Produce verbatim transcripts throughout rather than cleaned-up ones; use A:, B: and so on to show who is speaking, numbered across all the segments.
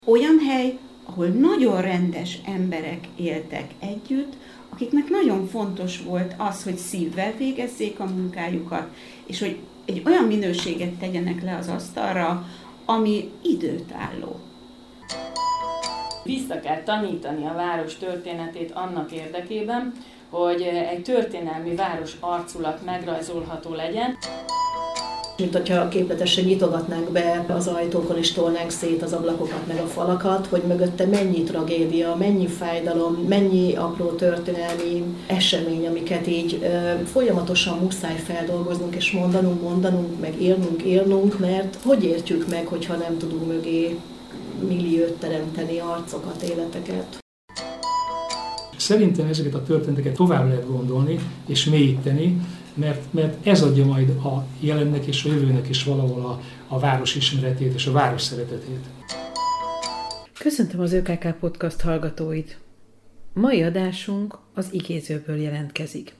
A: Olyan hely, ahol nagyon rendes emberek éltek együtt, akiknek nagyon fontos volt az, hogy szívvel végezzék a munkájukat, és hogy egy olyan minőséget tegyenek le az asztalra, ami időtálló.
B: Vissza kell tanítani a város történetét annak érdekében, hogy egy történelmi város arculat megrajzolható legyen.
C: Mint hogyha képletesen nyitogatnánk be az ajtókon és tolnánk szét az ablakokat meg a falakat, hogy mögötte mennyi tragédia, mennyi fájdalom, mennyi apró történelmi esemény, amiket így ö, folyamatosan muszáj feldolgoznunk és mondanunk, mondanunk, meg élnünk, élnünk, mert hogy értjük meg, hogyha nem tudunk mögé milliót teremteni, arcokat, életeket.
D: Szerintem ezeket a történeteket tovább lehet gondolni és mélyíteni, mert, mert ez adja majd a jelennek és a jövőnek is valahol a, a város ismeretét és a város szeretetét.
E: Köszöntöm az ö ká ká Podcast hallgatóit! Mai adásunk az igézőből jelentkezik.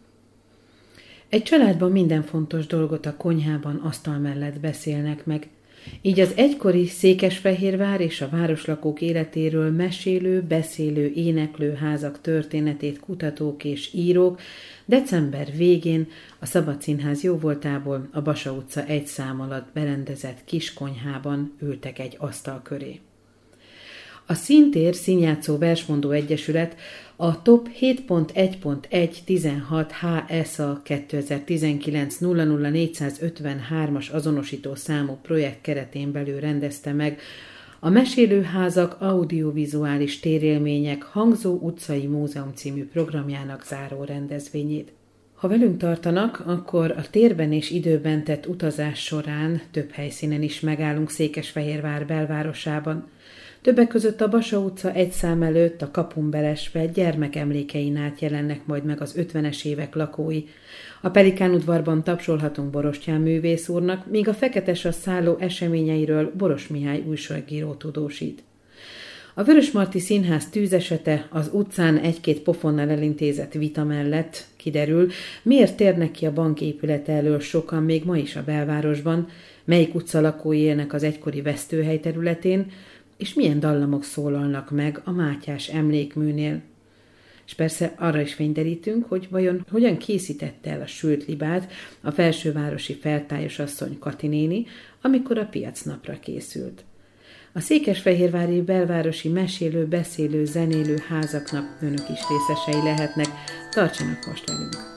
E: Egy családban minden fontos dolgot a konyhában asztal mellett beszélnek meg. Így az egykori Székesfehérvár és a városlakók életéről mesélő, beszélő, éneklő házak történetét kutatók és írók december végén a Szabad Színház jóvoltából a Basa utca egy szám alatt berendezett kis konyhában ültek egy asztal köré. A Színtér Színjátszó Versmondó Egyesület a Top hét pont egy pont egy tizenhat há es á kétezer-tizenkilenc nulla nulla négyszázötvenhármas azonosító számú projekt keretén belül rendezte meg a Mesélőházak audiovizuális térélmények Hangzó utcai múzeum című programjának záró rendezvényét. Ha velünk tartanak, akkor a térben és időben tett utazás során több helyszínen is megállunk Székesfehérvár belvárosában. Többek között a Basa utca egy szám előtt, a kapun belesve gyermekemlékein át jelennek majd meg az ötvenes évek lakói. A Pelikán udvarban tapsolhatunk Borostyán művész úrnak, míg a Feketesas szálló eseményeiről Boros Mihály újságíró tudósít. A Vörösmarty Színház tűzesete az utcán egy-két pofonnal elintézett vita mellett kiderül, miért térnek ki a bank épülete elől sokan még ma is a belvárosban, melyik utca lakói élnek az egykori vesztőhely területén, és milyen dallamok szólalnak meg a Mátyás emlékműnél. És persze arra is fényderítünk, hogy vajon hogyan készítette el a sült libát a felsővárosi feltályos asszony Kati néni, amikor a piacnapra készült. A székesfehérvári belvárosi mesélő, beszélő, zenélő házaknak önök is részesei lehetnek. Tartsanak most velünk!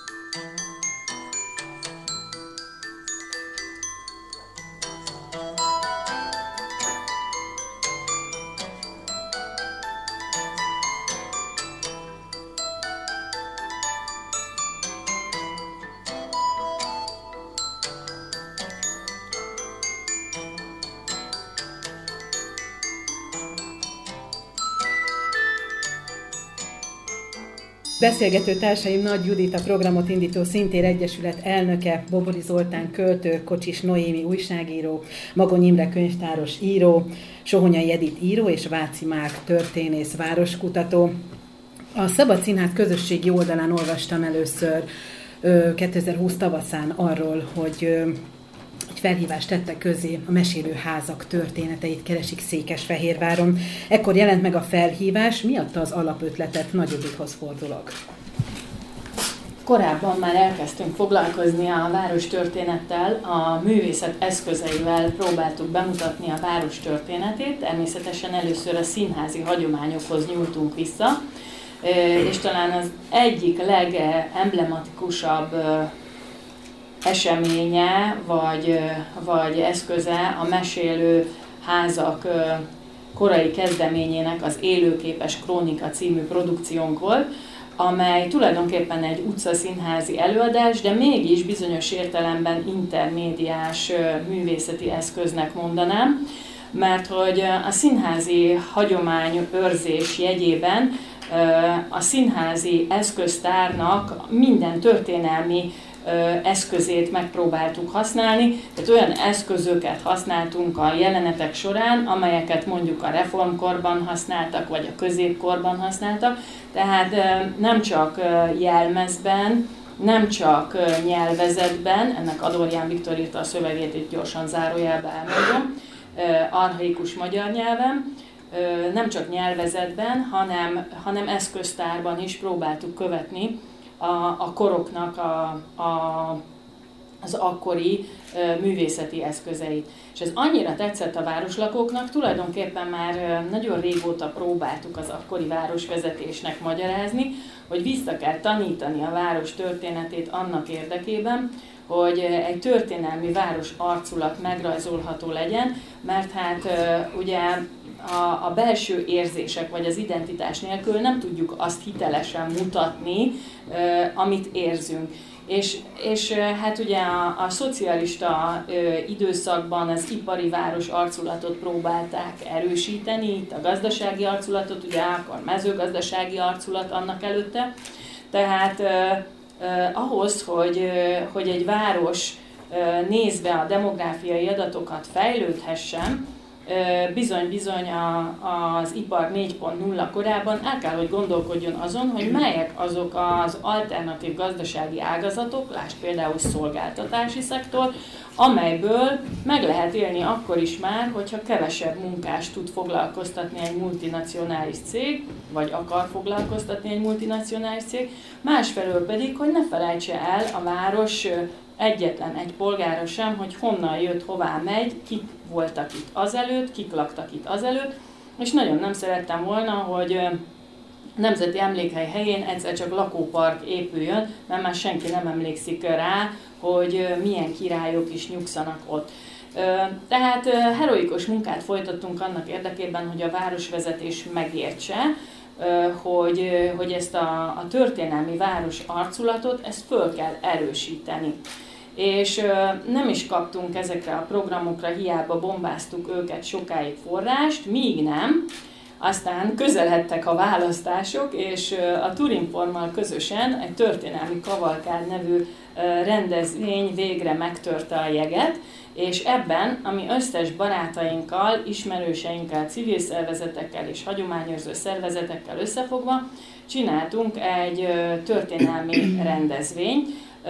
E: Beszélgető társaim Nagy Judit, a programot indító Színtér Egyesület elnöke, Bobori Zoltán költő, Kocsis Noémi újságíró, Magony Imre könyvtáros író, Sohonyai Edit író és Váci Márk történész városkutató. A Szabad Színház közösségi oldalán olvastam először kétezer-húsz tavaszán arról, hogy egy felhívást tettek közé, a mesélőházak történeteit keresik Székesfehérváron. Ekkor jelent meg a felhívás, mi adta az alapötletet? Nagy Judithoz fordulok.
B: Korábban már elkezdtünk foglalkozni a várostörténettel, a művészet eszközeivel próbáltuk bemutatni a város történetét, természetesen először a színházi hagyományokhoz nyúltunk vissza, és talán az egyik legemblematikusabb eseménye vagy, vagy eszköze a Mesélő házak korai kezdeményének az Élőképes Krónika című produkciónk volt, amely tulajdonképpen egy utcaszínházi előadás, de mégis bizonyos értelemben intermédiás művészeti eszköznek mondanám, mert hogy a színházi hagyomány őrzés jegyében a színházi eszköztárnak minden történelmi eszközét megpróbáltuk használni, tehát olyan eszközöket használtunk a jelenetek során, amelyeket mondjuk a reformkorban használtak, vagy a középkorban használtak, tehát nem csak jelmezben, nem csak nyelvezetben, ennek Adorján Viktor írta a szövegét, itt gyorsan zárójelbe elmondom, archaikus magyar nyelven, nem csak nyelvezetben, hanem, hanem eszköztárban is próbáltuk követni a, a koroknak a, a, az akkori művészeti eszközeit. És ez annyira tetszett a városlakóknak, tulajdonképpen már nagyon régóta próbáltuk az akkori városvezetésnek magyarázni, hogy vissza kell tanítani a város történetét annak érdekében, hogy egy történelmi város arculat megrajzolható legyen, mert hát ugye a, a belső érzések vagy az identitás nélkül nem tudjuk azt hitelesen mutatni, amit érzünk. És, és hát ugye a, a szocialista ö, időszakban az ipari város arculatot próbálták erősíteni, itt a gazdasági arculatot, ugye akkor mezőgazdasági arculat annak előtte. Tehát ö, ö, ahhoz, hogy, ö, hogy egy város ö, nézve a demográfiai adatokat fejlődhessen, bizony-bizony az ipar négy pont nulla korában el kell, hogy gondolkodjon azon, hogy melyek azok az alternatív gazdasági ágazatok, lásd például szolgáltatási szektor, amelyből meg lehet élni akkor is már, hogyha kevesebb munkást tud foglalkoztatni egy multinacionális cég, vagy akar foglalkoztatni egy multinacionális cég, másfelől pedig, hogy ne felejtse el a város egyetlen egy polgára sem, hogy honnan jött, hová megy, kik voltak itt azelőtt, kik laktak itt azelőtt, és nagyon nem szerettem volna, hogy Nemzeti Emlékhely helyén egyszer csak lakópark épüljön, mert már senki nem emlékszik rá, hogy milyen királyok is nyugszanak ott. Tehát heroikus munkát folytattunk annak érdekében, hogy a városvezetés megértse, hogy, hogy ezt a, a történelmi város arculatot, ezt föl kell erősíteni. És nem is kaptunk ezekre a programokra, hiába bombáztuk őket sokáig forrást, míg nem. Aztán közeledtek a választások, és a Turinformmal közösen egy történelmi kavalkád nevű rendezvény végre megtörte a jeget, és ebben, ami összes barátainkkal, ismerőseinkkel, civil szervezetekkel és hagyományőrző szervezetekkel összefogva csináltunk egy történelmi rendezvényt,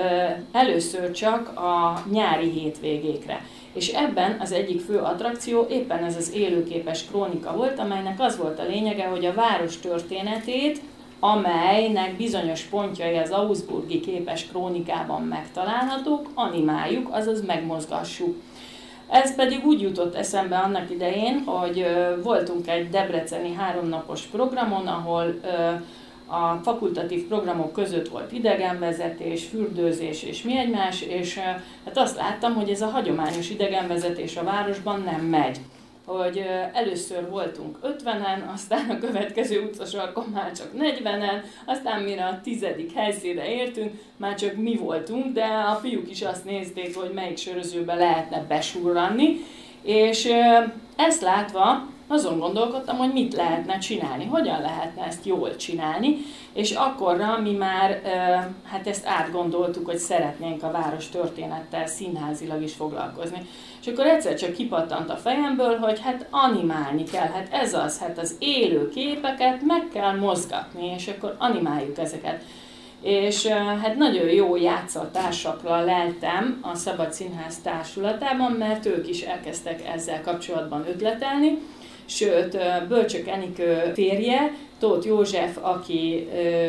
B: először csak a nyári hétvégékre. És ebben az egyik fő attrakció éppen ez az élőképes krónika volt, amelynek az volt a lényege, hogy a város történetét, amelynek bizonyos pontjai az augsburgi képes krónikában megtalálhatók, animáljuk, azaz megmozgassuk. Ez pedig úgy jutott eszembe annak idején, hogy voltunk egy debreceni háromnapos programon, ahol a fakultatív programok között volt idegenvezetés, fürdőzés és mi egymás, és hát azt láttam, hogy ez a hagyományos idegenvezetés a városban nem megy. Hogy először voltunk ötvenen, aztán a következő utcasarkon már csak negyvenen, aztán mire a tizedik helyszínre értünk, már csak mi voltunk, de a fiúk is azt nézték, hogy melyik sörözőbe lehetne besurranni, és ezt látva azon gondolkodtam, hogy mit lehetne csinálni, hogyan lehetne ezt jól csinálni, és akkorra mi már hát ezt átgondoltuk, hogy szeretnénk a város történettel színházilag is foglalkozni. És akkor egyszer csak kipattant a fejemből, hogy hát animálni kell, hát ez az, hát az élő képeket meg kell mozgatni, és akkor animáljuk ezeket. És hát nagyon jó játszótársakra leltem a Szabad Színház társulatában, mert ők is elkezdtek ezzel kapcsolatban ötletelni. Sőt, Bölcsök Enikő férje, Tóth József, aki ö,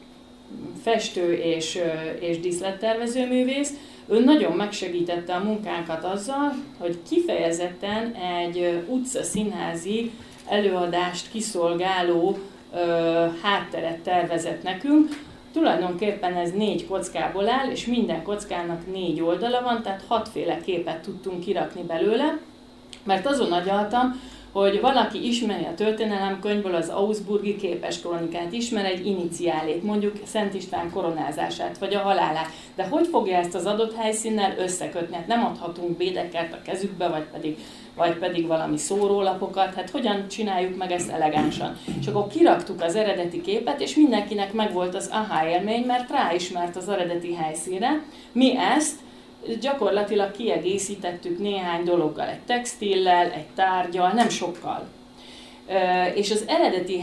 B: festő és, ö, és díszlettervező művész, ő nagyon megsegítette a munkánkat azzal, hogy kifejezetten egy utcaszínházi előadást kiszolgáló ö, hátteret tervezett nekünk. Tulajdonképpen ez négy kockából áll, és minden kockának négy oldala van, tehát hatféle képet tudtunk kirakni belőle, mert azon agyaltam, hogy valaki ismeri a történelemkönyvből az augsburgi képes krónikát, ismer egy iniciálét, mondjuk Szent István koronázását, vagy a halálát, de hogy fogja ezt az adott helyszínnel összekötni? Hát nem adhatunk bédeket a kezükbe, vagy pedig, vagy pedig valami szórólapokat, hát hogyan csináljuk meg ezt elegánsan? És akkor kiraktuk az eredeti képet, és mindenkinek megvolt az aha élmény, mert ráismert az eredeti helyszínre. Mi ezt gyakorlatilag kiegészítettük néhány dologgal, egy textillel, egy tárgyal, nem sokkal. És az eredeti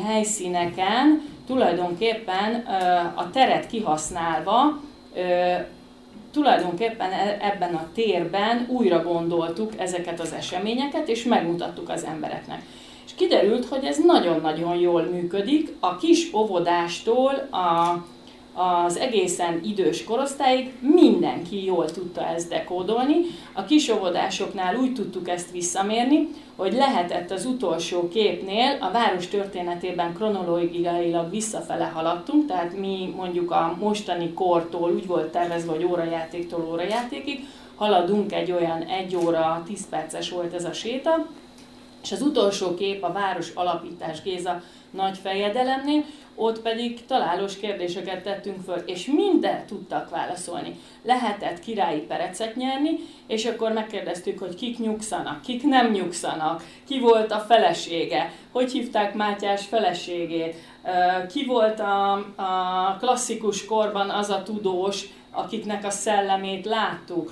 B: helyszíneken tulajdonképpen a teret kihasználva tulajdonképpen ebben a térben újra gondoltuk ezeket az eseményeket, és megmutattuk az embereknek. És kiderült, hogy ez nagyon-nagyon jól működik, a kis óvodástól a, az egészen idős korosztályig mindenki jól tudta ezt dekódolni. A kis óvodásoknál úgy tudtuk ezt visszamérni, hogy lehetett az utolsó képnél a város történetében kronológiailag visszafele haladtunk, tehát mi mondjuk a mostani kortól úgy volt tervezve, hogy órajátéktól órajátékig, haladunk egy olyan egy óra, tíz perces volt ez a séta, és az utolsó kép a város alapítás Géza nagy fejedelemnél, ott pedig találós kérdéseket tettünk föl, és mindent tudtak válaszolni. Lehetett királyi perecet nyerni, és akkor megkérdeztük, hogy kik nyugszanak, kik nem nyugszanak, ki volt a felesége, hogy hívták Mátyás feleségét, ki volt a, a klasszikus korban az a tudós, akiknek a szellemét láttuk,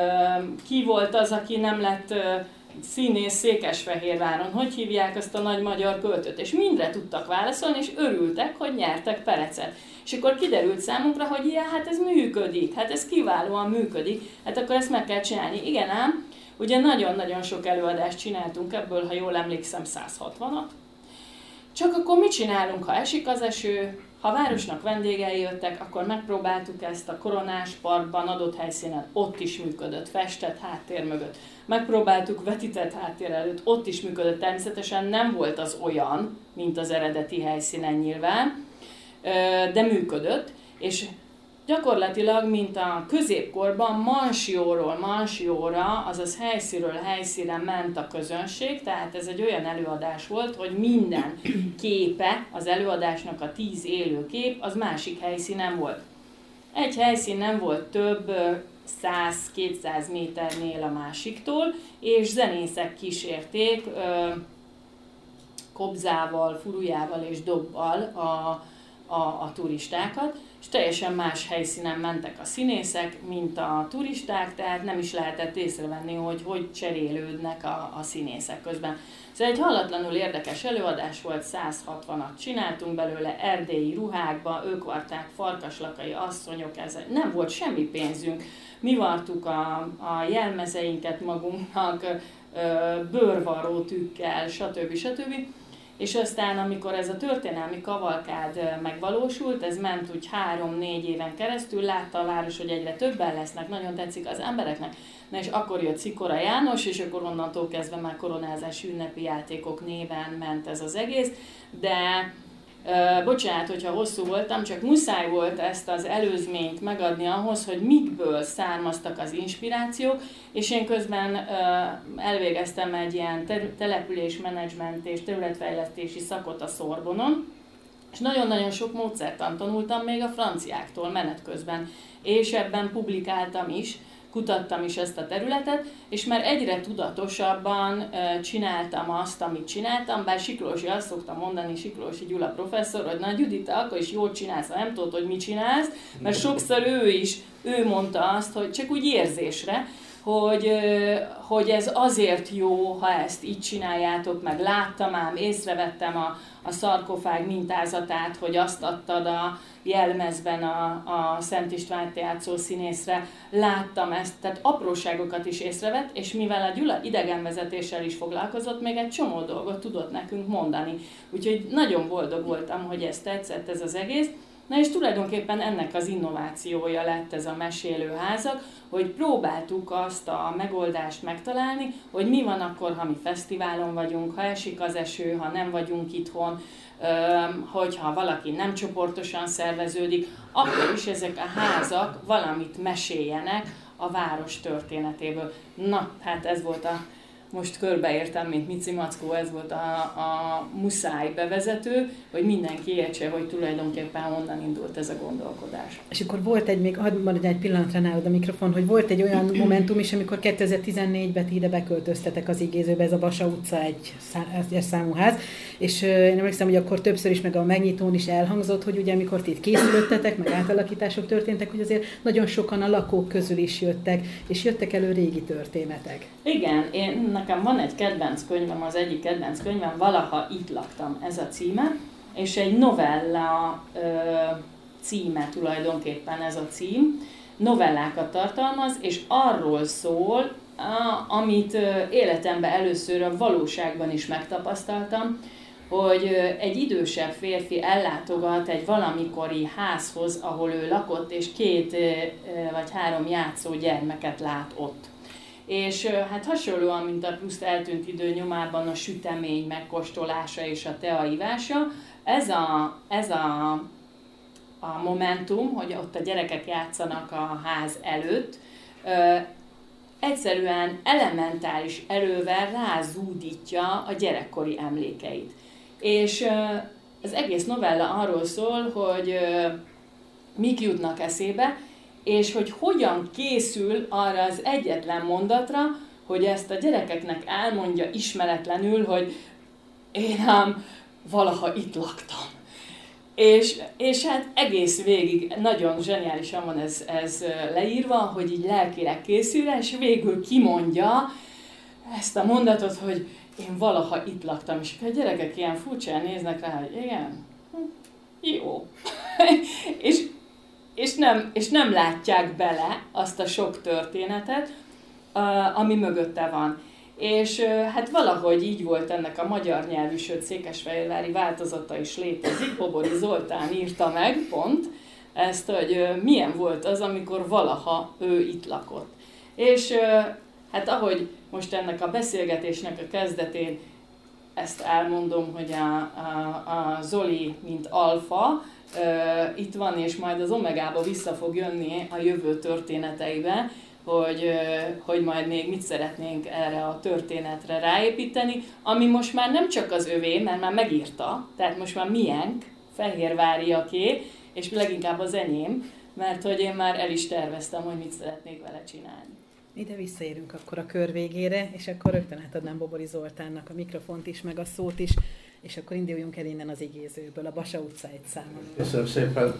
B: ki volt az, aki nem lett színész Székesfehérváron, hogy hívják azt a nagy magyar költőt, és mindre tudtak válaszolni, és örültek, hogy nyertek perecet. És akkor kiderült számunkra, hogy ja, hát ez működik, hát ez kiválóan működik, hát akkor ezt meg kell csinálni. Igen ám, ugye nagyon-nagyon sok előadást csináltunk ebből, ha jól emlékszem, száz hatvanat. Csak akkor mit csinálunk, ha esik az eső, ha a városnak vendégei jöttek, akkor megpróbáltuk ezt a Koronás Parkban, adott helyszínen, ott is működött, festett háttér mögött. Megpróbáltuk vetített háttér előtt, ott is működött, természetesen nem volt az olyan, mint az eredeti helyszínen nyilván, de működött, és gyakorlatilag, mint a középkorban Mansióról Mansióra, azaz helyszínről helyszínre ment a közönség, tehát ez egy olyan előadás volt, hogy minden képe az előadásnak, a tíz élő kép, az másik helyszínen volt. Egy helyszín nem volt több száz-kétszáz méternél a másiktól, és zenészek kísérték ö, kobzával, furujával és dobbal a, a, a turistákat, és teljesen más helyszínen mentek a színészek, mint a turisták, tehát nem is lehetett észrevenni, hogy hogy cserélődnek a, a színészek közben. Szóval egy hallatlanul érdekes előadás volt, száz hatvanat csináltunk belőle, erdélyi ruhákba, ők varták, farkaslakai asszonyok, ez nem volt semmi pénzünk. Mi vartuk a, a jelmezeinket magunknak, bőrvarró tükkel, stb. stb. És aztán, amikor ez a történelmi kavalkád megvalósult, ez ment úgy három-négy éven keresztül, látta a város, hogy egyre többen lesznek, nagyon tetszik az embereknek. Na és akkor jött Szikora János, és akkor onnantól kezdve már koronázási ünnepi játékok néven ment ez az egész, de Uh, bocsánat, hogyha hosszú voltam, csak muszáj volt ezt az előzményt megadni ahhoz, hogy mikből származtak az inspirációk, és én közben uh, elvégeztem egy ilyen ter- településmenedzsment és területfejlesztési szakot a Szorbonon, és nagyon-nagyon sok módszertant tanultam még a franciáktól menet közben, és ebben publikáltam is, kutattam is ezt a területet, és már egyre tudatosabban uh, csináltam azt, amit csináltam, bár Siklósi azt szokta mondani, Siklósi Gyula professzor, hogy na Judita, akkor is jól csinálsz, ha nem tudod, hogy mit csinálsz, mert sokszor ő is, ő mondta azt, hogy csak úgy érzésre, hogy, uh, hogy ez azért jó, ha ezt így csináljátok, meg láttam ám, észrevettem a, a szarkofág mintázatát, hogy azt adtad a jelmezben a, a Szent Istvánt játszó színészre, láttam ezt, tehát apróságokat is észrevett, és mivel a Gyula idegenvezetéssel is foglalkozott, még egy csomó dolgot tudott nekünk mondani. Úgyhogy nagyon boldog voltam, hogy ez tetszett ez az egész. Na és tulajdonképpen ennek az innovációja lett ez a mesélőházak, hogy próbáltuk azt a megoldást megtalálni, hogy mi van akkor, ha mi fesztiválon vagyunk, ha esik az eső, ha nem vagyunk itthon, hogyha valaki nem csoportosan szerveződik, akkor is ezek a házak valamit meséljenek a város történetéből. Na, hát ez volt a, most körbeértem, mint Mici Mackó, ez volt a, a muszáj bevezető, hogy mindenki értse, hogy tulajdonképpen honnan indult ez a gondolkodás.
E: És akkor volt egy, még hadd maradj egy pillanatra nálad a mikrofon, hogy volt egy olyan momentum is, amikor kétezer-tizennégyben ide beköltöztetek az Igézőbe, ez a Basa utca egy, egy számú ház, és én emlékszem, hogy akkor többször is, meg a megnyitón is elhangzott, hogy ugye amikor ti itt készülöttetek, meg átalakítások történtek, hogy azért nagyon sokan a lakók közül is jöttek, és jöttek elő régi történetek.
B: Igen, én, nekem van egy kedvenc könyvem, az egyik kedvenc könyvem, Valaha itt laktam, ez a címe, és egy novella ö, címe tulajdonképpen ez a cím. novellákat tartalmaz, és arról szól, amit életemben először a valóságban is megtapasztaltam, hogy egy idősebb férfi ellátogat egy valamikori házhoz, ahol ő lakott, és két vagy három játszó gyermeket lát ott. És hát hasonlóan, mint a Proust eltűnt idő nyomában a sütemény megkóstolása és a teaivása, ez a, ez a, a momentum, hogy ott a gyerekek játszanak a ház előtt, egyszerűen elementáris erővel rázúdítja a gyerekkori emlékeit. És az egész novella arról szól, hogy mik jutnak eszébe, és hogy hogyan készül arra az egyetlen mondatra, hogy ezt a gyerekeknek elmondja ismeretlenül, hogy én ám valaha itt laktam. És, és hát egész végig nagyon zseniálisan van ez, ez leírva, hogy így lelkileg készül, és végül kimondja ezt a mondatot, hogy én valaha itt laktam, és a gyerekek ilyen furcsán néznek rá, hogy igen, jó. és, és, nem, és nem látják bele azt a sok történetet, ami mögötte van. És hát valahogy így volt ennek a magyar nyelvű, sőt székesfehérvári változata is létezik. Bobori Zoltán írta meg pont ezt, hogy milyen volt az, amikor valaha ő itt lakott. És hát ahogy most ennek a beszélgetésnek a kezdetén ezt elmondom, hogy a, a, a Zoli, mint alfa, itt van, és majd az omegába vissza fog jönni a jövő történeteibe, hogy, hogy majd még mit szeretnénk erre a történetre ráépíteni, ami most már nem csak az övé, mert már megírta, tehát most már miénk, fehérváriaké, és leginkább az enyém, mert hogy én már el is terveztem, hogy mit szeretnék vele csinálni.
E: Ide visszaérünk akkor a kör végére, és akkor rögtön átadnám Bobori Zoltánnak a mikrofont is, meg a szót is, és akkor induljunk el innen az igézőből, a Basa utca egy számon.
F: Köszönöm szépen.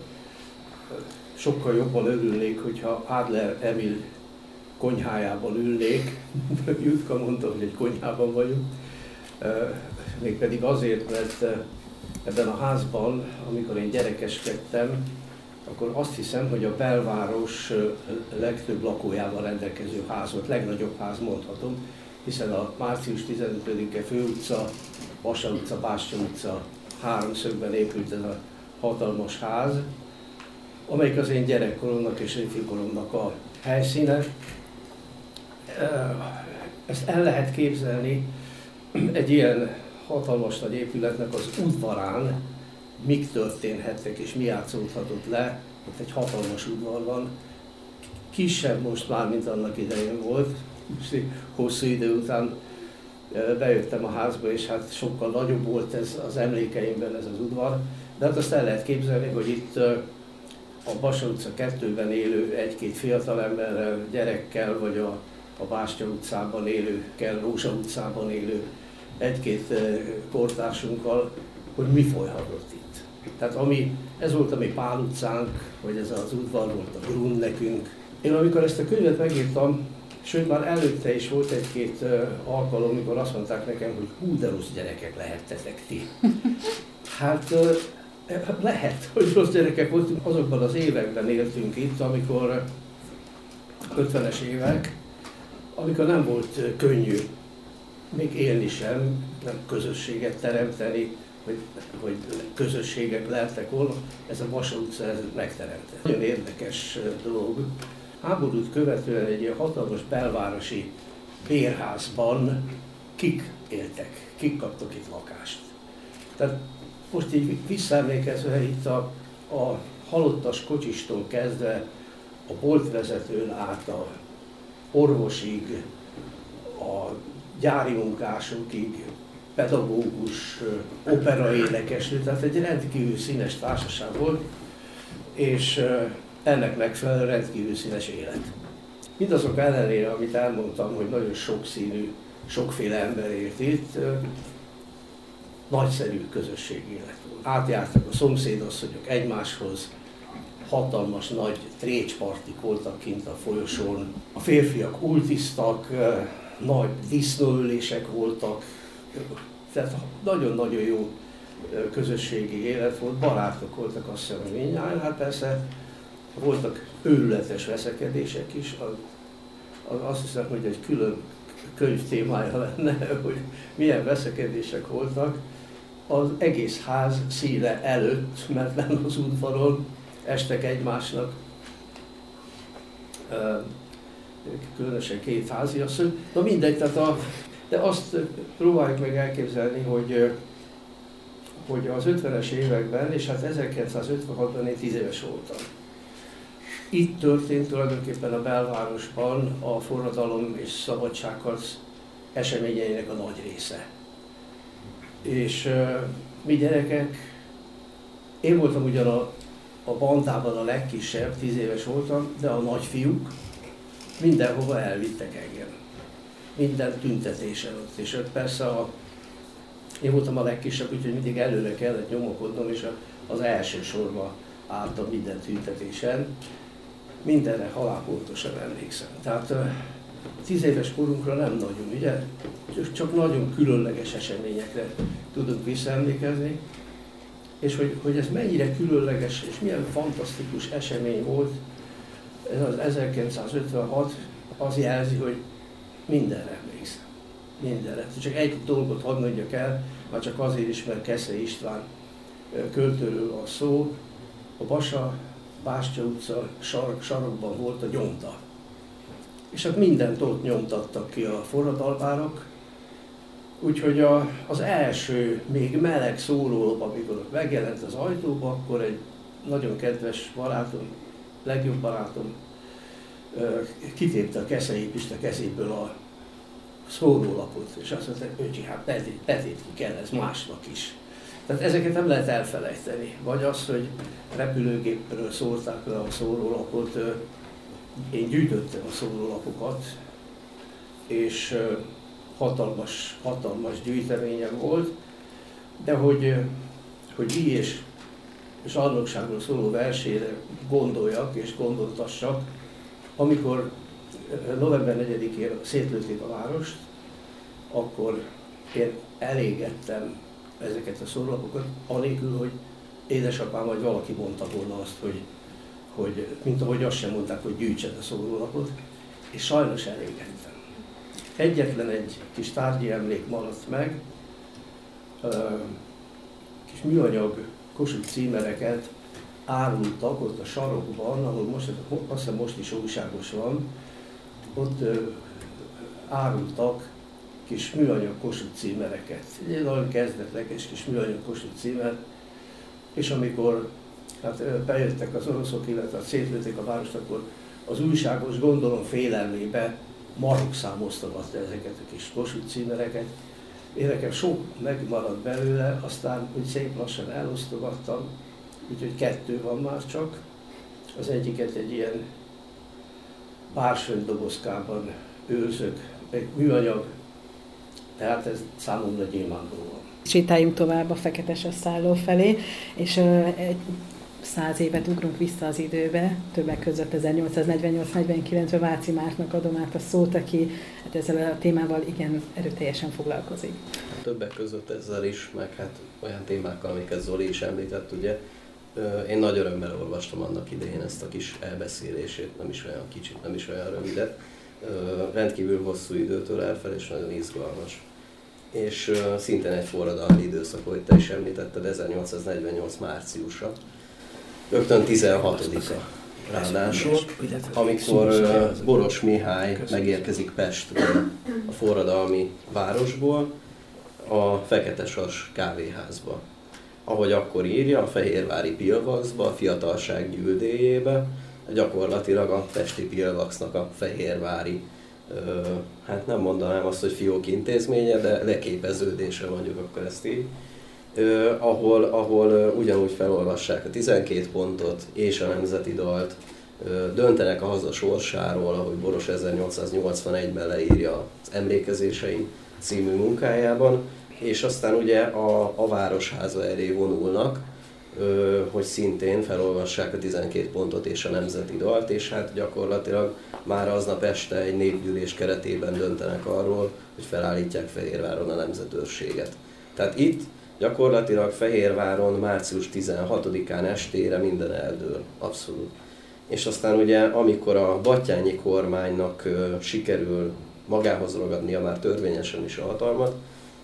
F: Sokkal jobban örülnék, hogyha Adler Emil konyhájában ülnék. Jutka mondta, hogy egy konyhában vagyunk. Mégpedig azért, mert ebben a házban, amikor én gyerekeskedtem, akkor azt hiszem, hogy a belváros legtöbb lakójával rendelkező ház volt, legnagyobb ház mondhatom, hiszen a március tizenötödike főutca, Basa utca, Bástya utca háromszögben épült ez a hatalmas ház, amelyik az én gyerekkoromnak és ifjúkoromnak a helyszíne. Ezt el lehet képzelni egy ilyen hatalmas nagy épületnek az udvarán, mik történhettek és mi játszódhatott le. Ott egy hatalmas udvar van, kisebb most már, mint annak idején volt. Hosszú idő után bejöttem a házba, és hát sokkal nagyobb volt ez az emlékeimben ez az udvar. De hát azt el lehet képzelni, hogy itt a Basa utca kettőben élő egy-két fiatalemberrel, gyerekkel, vagy a, a Bástya utcában élőkkel, Rózsa utcában élő egy-két kortársunkkal, hogy mi folyhatott itt. Tehát ami, ez volt a mi Pál utcánk, vagy ez az udvar volt a Grund nekünk. Én amikor ezt a könyvet megírtam, sőt már előtte is volt egy-két alkalom, amikor azt mondták nekem, hogy hú, de rossz gyerekek lehettetek ti. Hát lehet, hogy rossz gyerekek voltunk, azokban az években éltünk itt, amikor ötvenes évek, amikor nem volt könnyű még élni sem, nem közösséget teremteni, hogy, hogy közösségek lehettek volna, ez a Basa utca ez megteremtett. Nagyon érdekes dolog. Háborút követően egy ilyen hatalmas belvárosi bérházban kik éltek, kik kaptak itt lakást. Tehát most így visszaemlékezve itt a, a halottas kocsistól kezdve a boltvezetőn át a orvosig, a gyári munkásokig, pedagógus, operaénekesnő, tehát egy rendkívül színes társaság volt, és ennek megfelelően rendkívül színes élet. Mindazok ellenére, amit elmondtam, hogy nagyon sokszínű, sokféle ember élt itt, nagyszerű közösségi élet volt. Átjártak a szomszédasszonyok egymáshoz, hatalmas nagy trécspartik voltak kint a folyosón. A férfiak ultisztak, nagy disznóülések voltak, tehát nagyon-nagyon jó közösségi élet volt, barátok voltak, azt hiszem, mindjárt. Hát persze voltak őrületes veszekedések is, az, az azt hiszem, hogy egy külön könyv témája lenne, hogy milyen veszekedések voltak. Az egész ház színe előtt, mert nem az udvaron estek egymásnak, különösen két háziasszony. Na mindegy, tehát a, de azt próbáljuk meg elképzelni, hogy, hogy az ötvenes években, és hát ezerkilencszázötvenhatban én tíz éves voltam. Itt történt tulajdonképpen a belvárosban a forradalom és szabadságharc eseményeinek a nagy része. És uh, mi gyerekek, én voltam ugyan a, a bandában a legkisebb, tíz éves voltam, de a nagyfiúk mindenhova elvittek engem. Minden tüntetésen ott. És persze a, én voltam a legkisebb, úgyhogy mindig előre kellett nyomokodnom, és a, az első sorba álltam minden tüntetésen. Mindenre halálpontosan emlékszem. Tehát uh, tíz éves korunkra nem nagyon, ugye? Csak nagyon különleges eseményekre tudunk visszaemlékezni. És hogy, hogy ez mennyire különleges és milyen fantasztikus esemény volt, ez az ezerkilencszázötvenhat, az jelzi, hogy mindenre emlékszem. Mindenre. Csak egy dolgot hadd mondjak el, már csak azért is, mert Keszthely István költőről van szó. A Basa Bástya utca sarok, sarokban volt a nyomda. És hát mindent ott nyomtattak ki a forradalmárok. Úgyhogy a, az első, még meleg szólólap, amikor ott megjelent az ajtóba, akkor egy nagyon kedves barátom, legjobb barátom kitépte a Keszthelyi Pista kezéből a szórólapot, és azt mondta, hogy öcsi, hát ne tét ki kell, ez másnak is. Tehát ezeket nem lehet elfelejteni. Vagy az, hogy repülőgépről szórták le a szórólapot, én gyűjtöttem a szórólapokat, és hatalmas, hatalmas gyűjteményem volt, de hogy, hogy mi és, és arnokságról szóló versére gondoljak és gondoltassak, amikor november negyedikén szétlőtték a várost, akkor én elégettem ezeket a szórólapokat, anélkül, hogy édesapám vagy valaki mondta volna azt, hogy, hogy mint ahogy azt sem mondták, hogy gyűjtsed a szórólapot, és sajnos elégettem. Egyetlen egy kis tárgyi emlék maradt meg, kis műanyag Kossuth címereket árultak ott a sarokban, ahol most, azt hiszem most is újságos van, ott árultak kis műanyag Kossuth címereket. Egy nagyon kezdetleges kis műanyag Kossuth címer, és amikor hát, bejöttek az oroszok, illetve szétlőtték a várost, akkor az újságos, gondolom félelmébe marokszámoztatta ezeket a kis Kossuth címereket. Én nekem sok megmaradt belőle, aztán úgy szép lassan elosztogattam, úgyhogy kettő van már csak. Az egyiket egy ilyen bársonydobozkában őrzök, egy műanyag, tehát ez számomra nyilvánvalóan.
E: Sétáljunk tovább a Fekete-Saszálló felé, és uh, egy száz évet ugrunk vissza az időbe, többek között ezernyolcszáznegyvennyolc negyvenkilencben Váci Márknak adom át a szót, aki hát ezzel a témával igen erőteljesen foglalkozik.
G: Többek között ezzel is, meg hát olyan témákkal, amiket Zoli is említett, ugye. Én nagy örömmel olvastam annak idején ezt a kis elbeszélését, nem is olyan kicsit, nem is olyan rövidet. Rendkívül hosszú időtől elfel, és nagyon izgalmas. És szintén egy forradalmi időszak, ahogy te is említetted, ezernyolcszáznegyvennyolc márciusa. Rögtön tizenhatodika ráadásul, amikor Boros Mihály megérkezik Pestről, a forradalmi városból, a Fekete-Sas kávéházba. Ahogy akkor írja, a fehérvári Pillvaxba, a fiatalság gyűldéjébe, gyakorlatilag a pesti Pillvaxnak a fehérvári, hát nem mondanám azt, hogy fiók intézménye, de leképeződése mondjuk akkor ezt így. Uh, ahol, ahol uh, ugyanúgy felolvassák a tizenkét pontot és a nemzeti dalt, uh, döntenek a haza sorsáról, ahogy Boros ezernyolcszáznyolcvanegyben leírja az Emlékezései című munkájában, és aztán ugye a, a Városháza elé vonulnak, uh, hogy szintén felolvassák a tizenkét pontot és a nemzeti dalt, és hát gyakorlatilag már aznap este egy népgyűlés keretében döntenek arról, hogy felállítják Fehérváron a nemzetőrséget. Tehát itt gyakorlatilag Fehérváron március tizenhatodikán estére minden eldől, abszolút. és aztán ugye amikor a Batthyány kormánynak sikerül magához ragadnia már törvényesen is a hatalmat,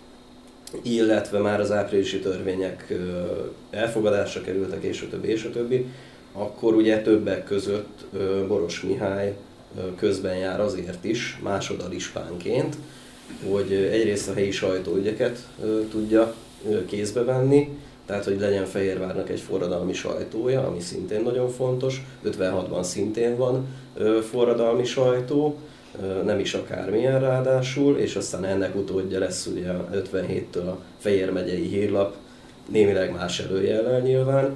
G: illetve már az áprilisi törvények elfogadásra kerültek, és a többi, és a többi, akkor ugye többek között Boros Mihály közben jár azért is, másodalispánként, hogy egyrészt a helyi sajtóügyeket tudja kézbe venni, tehát hogy legyen Fehérvárnak egy forradalmi sajtója, ami szintén nagyon fontos. ötvenhatban szintén van forradalmi sajtó, nem is akármilyen ráadásul, és aztán ennek utódja lesz ugye ötvenhéttől a Fejér megyei hírlap, némileg más előjellel nyilván,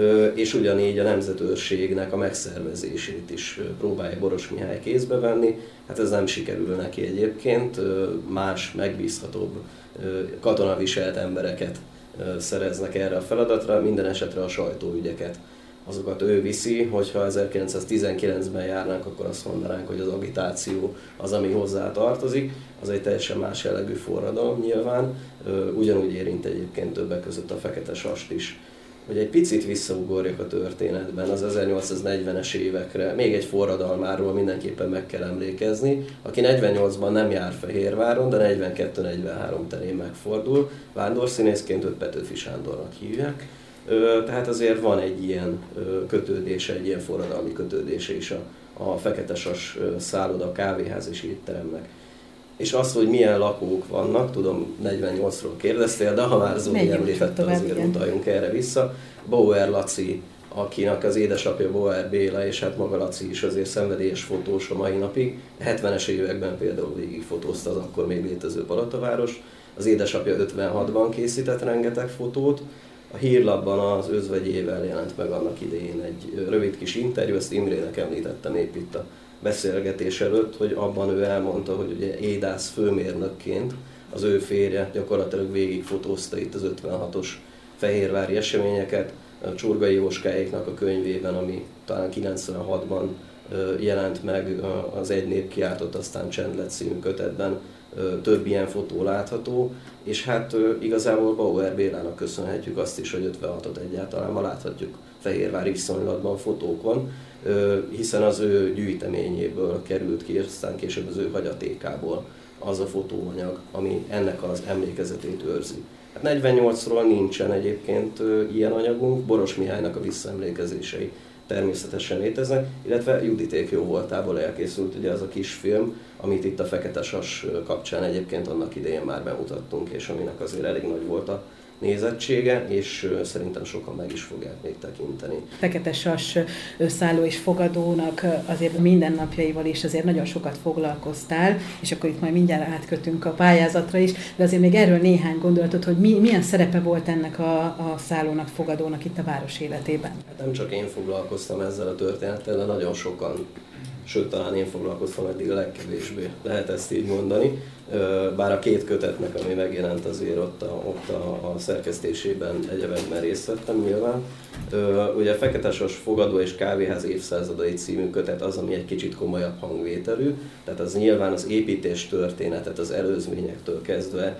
G: és ugyanígy a nemzetőrségnek a megszervezését is próbálja Boros Mihály kézbe venni. Hát ez nem sikerül neki egyébként, más, megbízhatóbb, katonaviselt embereket szereznek erre a feladatra, minden esetre a sajtóügyeket. Azokat ő viszi, hogyha ezerkilencszáztizenkilencben járnánk, akkor azt mondanánk, hogy az agitáció az, ami hozzá tartozik. Az egy teljesen más jellegű forradalom nyilván, ugyanúgy érint egyébként többek között a Fekete Sast is. Hogy egy picit visszaugorjak a történetben az ezernyolcszáznegyvenes évekre, még egy forradalmáról mindenképpen meg kell emlékezni, aki negyvennyolcban nem jár Fehérváron, de negyvenkettő negyvenhárom terén megfordul, vándorszínészként őt Petőfi Sándornak hívják. Tehát azért van egy ilyen kötődése, egy ilyen forradalmi kötődése is a, a Fekete Sas szálloda, kávéház és étteremnek. És az, hogy milyen lakók vannak, tudom, negyvennyolcról kérdeztél, de ha már Zoli említette, azért utaljunk erre vissza. Bauer Laci, akinek az édesapja Bauer Béla, és hát maga Laci is azért szenvedélyes fotós a mai napig. hetvenes években például végig fotózta az akkor még létező Palataváros. Az édesapja ötvenhatban készített rengeteg fotót. A hírlapban az özvegyével jelent meg annak idején egy rövid kis interjú, ezt Imrének említettem épp itt a beszélgetés előtt, hogy abban ő elmondta, hogy ugye Édász főmérnökként az ő férje gyakorlatilag végigfotózta itt az ötvenhatos fehérvári eseményeket, Csurgai Jóskáéknak a könyvében, ami talán kilencvenhatban jelent meg, az Egy nép kiáltott, aztán Csend lett című kötetben több ilyen fotó látható, és hát igazából Bauer Bélának köszönhetjük azt is, hogy ötvenhatot egyáltalán ma láthatjuk fehérvári viszonylatban fotókon, hiszen az ő gyűjteményéből került ki, aztán később az ő hagyatékából az a fotóanyag, ami ennek az emlékezetét őrzi. Hát negyvennyolcról nincsen egyébként ilyen anyagunk, Boros Mihálynak a visszaemlékezései természetesen léteznek, illetve Juditék jó voltából elkészült ugye az a kis film, amit itt a Fekete Sas kapcsán egyébként annak idején már bemutattunk, és aminek azért elég nagy volt a nézettsége, és szerintem sokan meg is fogják még tekinteni.
E: Fekete Sas szálló és fogadónak azért mindennapjaival is azért nagyon sokat foglalkoztál, és akkor itt majd mindjárt átkötünk a pályázatra is, de azért még erről néhány gondolatot, hogy mi, milyen szerepe volt ennek a, a szállónak, fogadónak itt a város életében?
G: Hát nem csak én foglalkoztam ezzel a történettel, de nagyon sokan, sőt talán én foglalkoztam eddig a legkevésbé, lehet ezt így mondani. Bár a két kötetnek, ami megjelent azért ott a, ott a, a szerkesztésében egyebekben részt vettem nyilván. Ugye a Fekete Sas fogadó és kávéház évszázadai című kötet az, ami egy kicsit komolyabb hangvételű, tehát az nyilván az építés történetet az előzményektől kezdve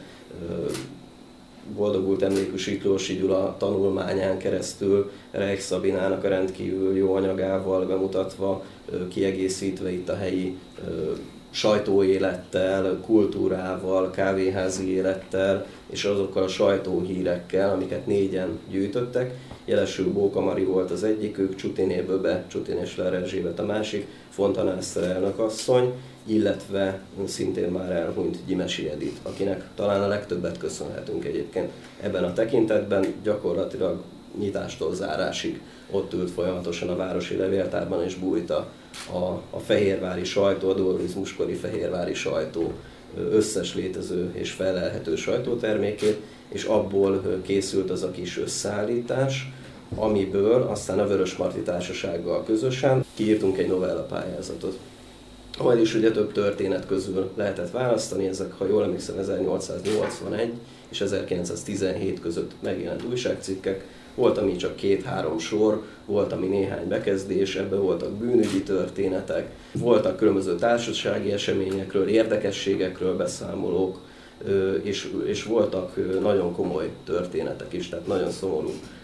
G: boldogult emlékű Siklósi Gyula tanulmányán keresztül, Reich Szabinának a rendkívül jó anyagával bemutatva, kiegészítve itt a helyi sajtóélettel, kultúrával, kávéházi élettel és azokkal a sajtóhírekkel, amiket négyen gyűjtöttek. Jelesül Bóka Mari volt az egyikük, Csutiné Böbe, Csutiné Schler Erzsébet a másik, Fontana Eszter elnökasszony, illetve szintén már elhunyt Gyimesi Edith, akinek talán a legtöbbet köszönhetünk egyébként ebben a tekintetben, gyakorlatilag nyitástól zárásig ott ült folyamatosan a városi levéltárban és bújta a, a fehérvári sajtó, a dualizmuskori fehérvári sajtó összes létező és felelhető sajtótermékét, és abból készült az a kis összeállítás, amiből aztán a Vörösmarty Társasággal közösen kiírtunk egy novellapályázatot. Majd is ugye több történet közül lehetett választani, ezek, ha jól emlékszem, ezernyolcszáznyolcvanegy és ezerkilencszáztizenhét között megjelent újságcikkek. Volt, ami csak két-három sor, volt, ami néhány bekezdés, ebben voltak bűnügyi történetek, voltak különböző társasági eseményekről, érdekességekről beszámolók, és, és voltak nagyon komoly történetek is, tehát nagyon szomorú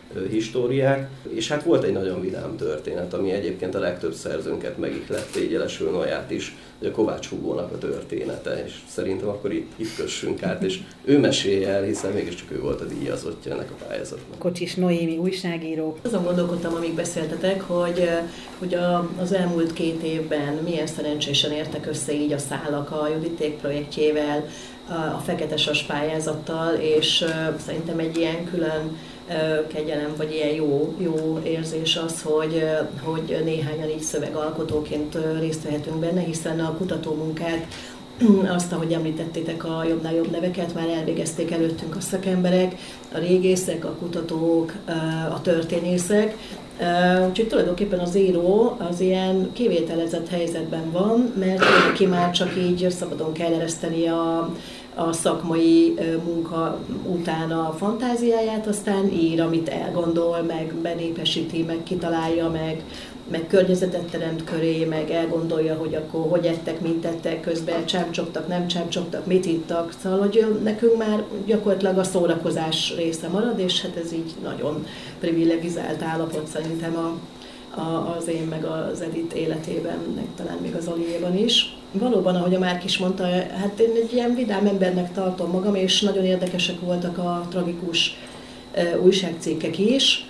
G: históriák, és hát volt egy nagyon vidám történet, ami egyébként a legtöbb szerzőnket megihlette, így jelesül Nolyát is, hogy a Kovács Hugónak a története, és szerintem akkor itt, itt kössünk át, és ő mesélje el, hiszen mégiscsak ő volt a díjazottja ennek a pályázatnak.
E: Kocsis Noémi újságíró.
C: Azon gondolkodtam, amíg beszéltetek, hogy, hogy a, az elmúlt két évben milyen szerencsésen értek össze így a szálak a Juditék projektjével, a Fekete Sas pályázattal, és szerintem egy ilyen külön kegyelem, vagy ilyen jó, jó érzés az, hogy, hogy néhányan így szövegalkotóként részt vehetünk benne, hiszen a kutatómunkát, azt, ahogy említettétek, a jobbnál jobb neveket már elvégezték előttünk a szakemberek, a régészek, a kutatók, a történészek. Úgyhogy tulajdonképpen az író az ilyen kivételezett helyzetben van, mert neki már csak így szabadon kell ereszteni a a szakmai munka után a fantáziáját, aztán ír, amit elgondol, meg benépesíti, meg kitalálja, meg, meg környezetet teremt köré, meg elgondolja, hogy akkor hogy ettek, mint ettek, közben csámcsogtak, nem csámcsogtak, mit ittak. Szóval, hogy nekünk már gyakorlatilag a szórakozás része marad, és hát ez így nagyon privilegizált állapot szerintem a, a, az én meg az Edith életében, meg talán még az Aliéban is. Valóban, ahogy a Márk is mondta, hát én egy ilyen vidám embernek tartom magam, és nagyon érdekesek voltak a tragikus újságcikkek is.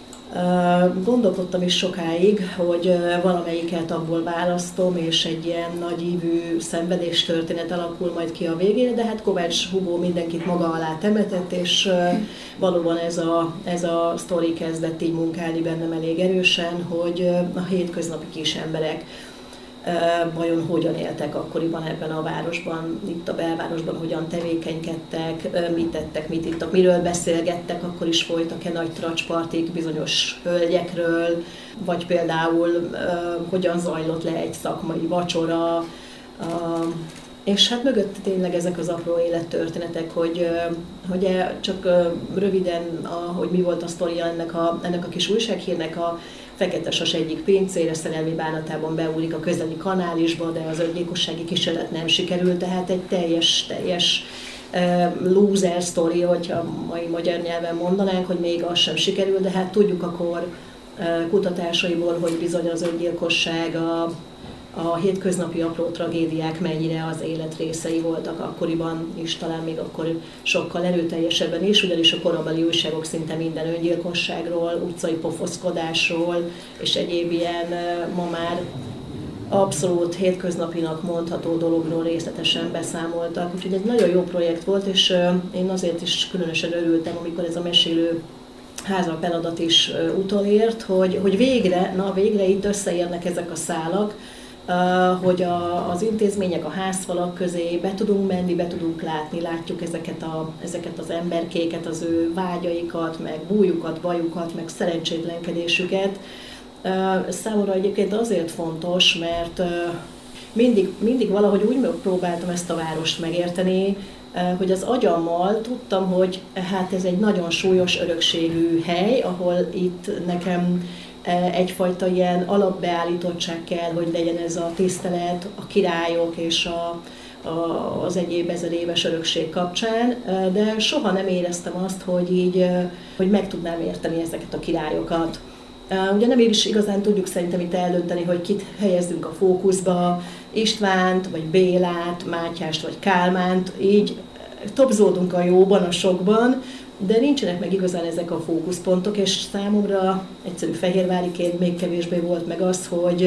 C: Gondolkodtam is sokáig, hogy valamelyiket abból választom, és egy ilyen nagyívű szenvedéstörténet alakul majd ki a végére, de hát Kovács Hugó mindenkit maga alá temetett, és valóban ez a, ez a sztori kezdett így munkálni bennem elég erősen, hogy a hétköznapi kis emberek vajon hogyan éltek akkoriban ebben a városban, itt a belvárosban, hogyan tevékenykedtek, mit tettek, mit ittak, miről beszélgettek, akkor is folytak-e nagy tracspartik bizonyos hölgyekről, vagy például hogyan zajlott le egy szakmai vacsora, és hát mögött tényleg ezek az apró élettörténetek, hogy, hogy csak röviden, hogy mi volt a sztoria ennek a, ennek a kis újsághírnek, a Fekete Sas egyik pincére szerelmi bánatában beúlik a közeli kanálisba, de az öngyilkossági kísérlet nem sikerült, tehát egy teljes, teljes uh, loser sztori, hogyha mai magyar nyelven mondanánk, hogy még az sem sikerült, de hát tudjuk akkor uh, kutatásaiból, hogy bizony az öngyilkosság, a, a hétköznapi apró tragédiák mennyire az élet részei voltak akkoriban is, talán még akkor sokkal erőteljesebben is, ugyanis a korabeli újságok szinte minden öngyilkosságról, utcai pofoszkodásról és egyéb ilyen ma már abszolút hétköznapinak mondható dologról részletesen beszámoltak. Úgyhogy egy nagyon jó projekt volt, és én azért is különösen örültem, amikor ez a mesélő háza feladat is utolért, hogy, hogy végre, na végre itt összeérnek ezek a szálak, hogy a, az intézmények a házfalak közé be tudunk menni, be tudunk látni, látjuk ezeket, a, ezeket az emberkéket, az ő vágyaikat, meg bújukat, bajukat, meg szerencsétlenkedésüket. Számomra egyébként azért fontos, mert mindig, mindig valahogy úgy próbáltam ezt a várost megérteni, hogy az agyammal tudtam, hogy hát ez egy nagyon súlyos örökségű hely, ahol itt nekem egyfajta ilyen alapbeállítottság kell, hogy legyen ez a tisztelet a királyok és a, a, az egyéb ezer éves örökség kapcsán, de soha nem éreztem azt, hogy így, hogy meg tudnám érteni ezeket a királyokat. Ugye nem is igazán tudjuk szerintem itt eldönteni, hogy kit helyezzünk a fókuszba, Istvánt, vagy Bélát, Mátyást, vagy Kálmánt, így topzódunk a jóban, a sokban, de nincsenek meg igazán ezek a fókuszpontok, és számomra egyszerű fehérváriként még kevésbé volt meg az, hogy,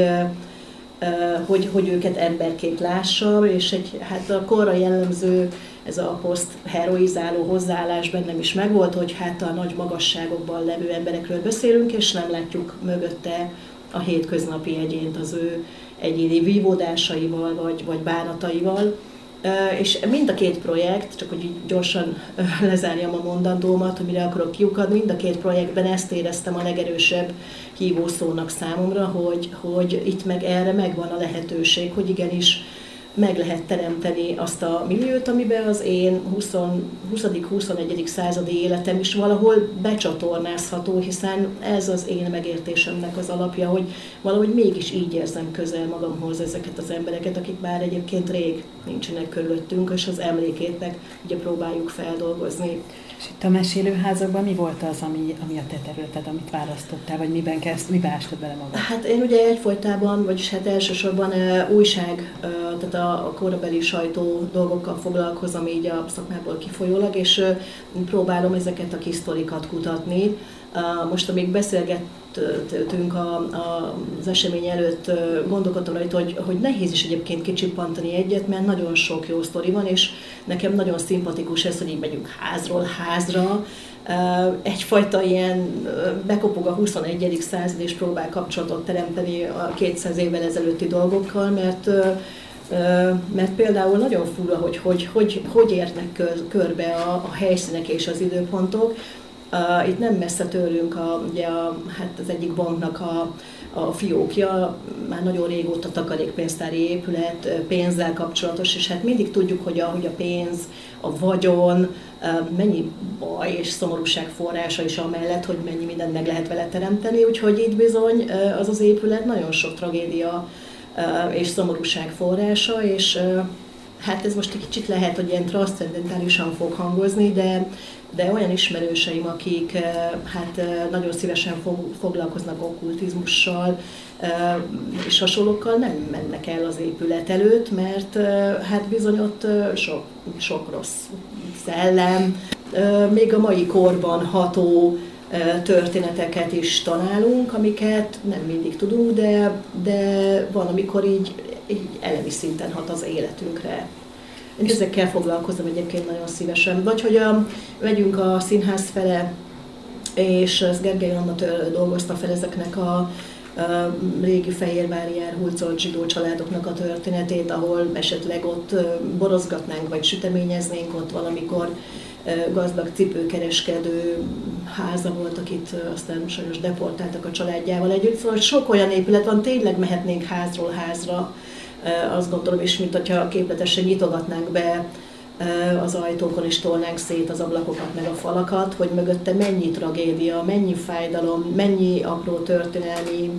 C: hogy, hogy őket emberként lássam, és egy, hát a korra jellemző ez a poszt-heroizáló hozzáállás bennem is megvolt, hogy hát a nagy magasságokban levő emberekről beszélünk, és nem látjuk mögötte a hétköznapi egyént az ő egyéni vívódásaival, vagy, vagy bánataival. És mind a két projekt, csak hogy így gyorsan lezárjam a mondandómat, amire akarok kiukadni, mind a két projektben ezt éreztem a legerősebb hívószónak számomra, hogy, hogy itt meg erre megvan a lehetőség, hogy igenis meg lehet teremteni azt a milliót, amiben az én huszadik-huszonegyedik századi életem is valahol becsatornázható, hiszen ez az én megértésemnek az alapja, hogy valahogy mégis így érzem közel magamhoz ezeket az embereket, akik már egyébként rég nincsenek körülöttünk, és az emlékét meg ugye próbáljuk feldolgozni.
E: És itt a mesélőházakban mi volt az, ami, ami a te területed, amit választottál, vagy miben kezd, miben ástad bele magad?
C: Hát én ugye egyfolytában, vagyis hát elsősorban uh, újság, uh, tehát a, a korabeli sajtó dolgokkal foglalkozom így a szakmából kifolyólag, és uh, próbálom ezeket a kis sztorikat kutatni. Uh, most, amíg beszélgettünk a, a, az esemény előtt, uh, gondolkodtam rajta, hogy, hogy nehéz is egyébként kicsippantani egyet, mert nagyon sok jó sztori van, és nekem nagyon szimpatikus ez, hogy így megyünk házról házra. Uh, egyfajta ilyen uh, bekopog a huszonegyedik század, és próbál kapcsolatot teremteni a kétszáz évvel ezelőtti dolgokkal, mert uh, mert például nagyon fura, hogy hogy, hogy, hogy érnek kör, körbe a, a helyszínek és az időpontok. Uh, itt nem messze tőlünk a, ugye a, hát az egyik banknak a, a fiókja, már nagyon régóta takarékpénztári épület, pénzzel kapcsolatos, és hát mindig tudjuk, hogy a, hogy a pénz, a vagyon, uh, mennyi baj és szomorúság forrása is amellett, hogy mennyi mindent meg lehet vele teremteni, úgyhogy itt bizony uh, az az épület nagyon sok tragédia uh, és szomorúság forrása, és uh, hát ez most egy kicsit lehet, hogy ilyen transzcendentálisan fog hangozni, de de olyan ismerőseim, akik hát nagyon szívesen foglalkoznak okkultizmussal és hasonlókkal, nem mennek el az épület előtt, mert hát bizony ott sok, sok rossz szellem, még a mai korban ható történeteket is találunk, amiket nem mindig tudunk, de, de van, amikor így, így elemi szinten hat az életünkre. Én ezekkel foglalkozom egyébként nagyon szívesen. Vagy hogy a, megyünk a színház fele, és ez Gergely Anna dolgozta fel ezeknek a, a régi fehérvári elhurcolt zsidó családoknak a történetét, ahol esetleg ott borozgatnánk, vagy süteményeznénk, ott valamikor gazdag cipőkereskedő háza volt, akit aztán sajnos deportáltak a családjával együtt. Szóval sok olyan épület van, tényleg mehetnénk házról házra, azt gondolom, és mint hogyha képletesen nyitogatnánk be az ajtókon, és tolnánk szét az ablakokat meg a falakat, hogy mögötte mennyi tragédia, mennyi fájdalom, mennyi apró történelmi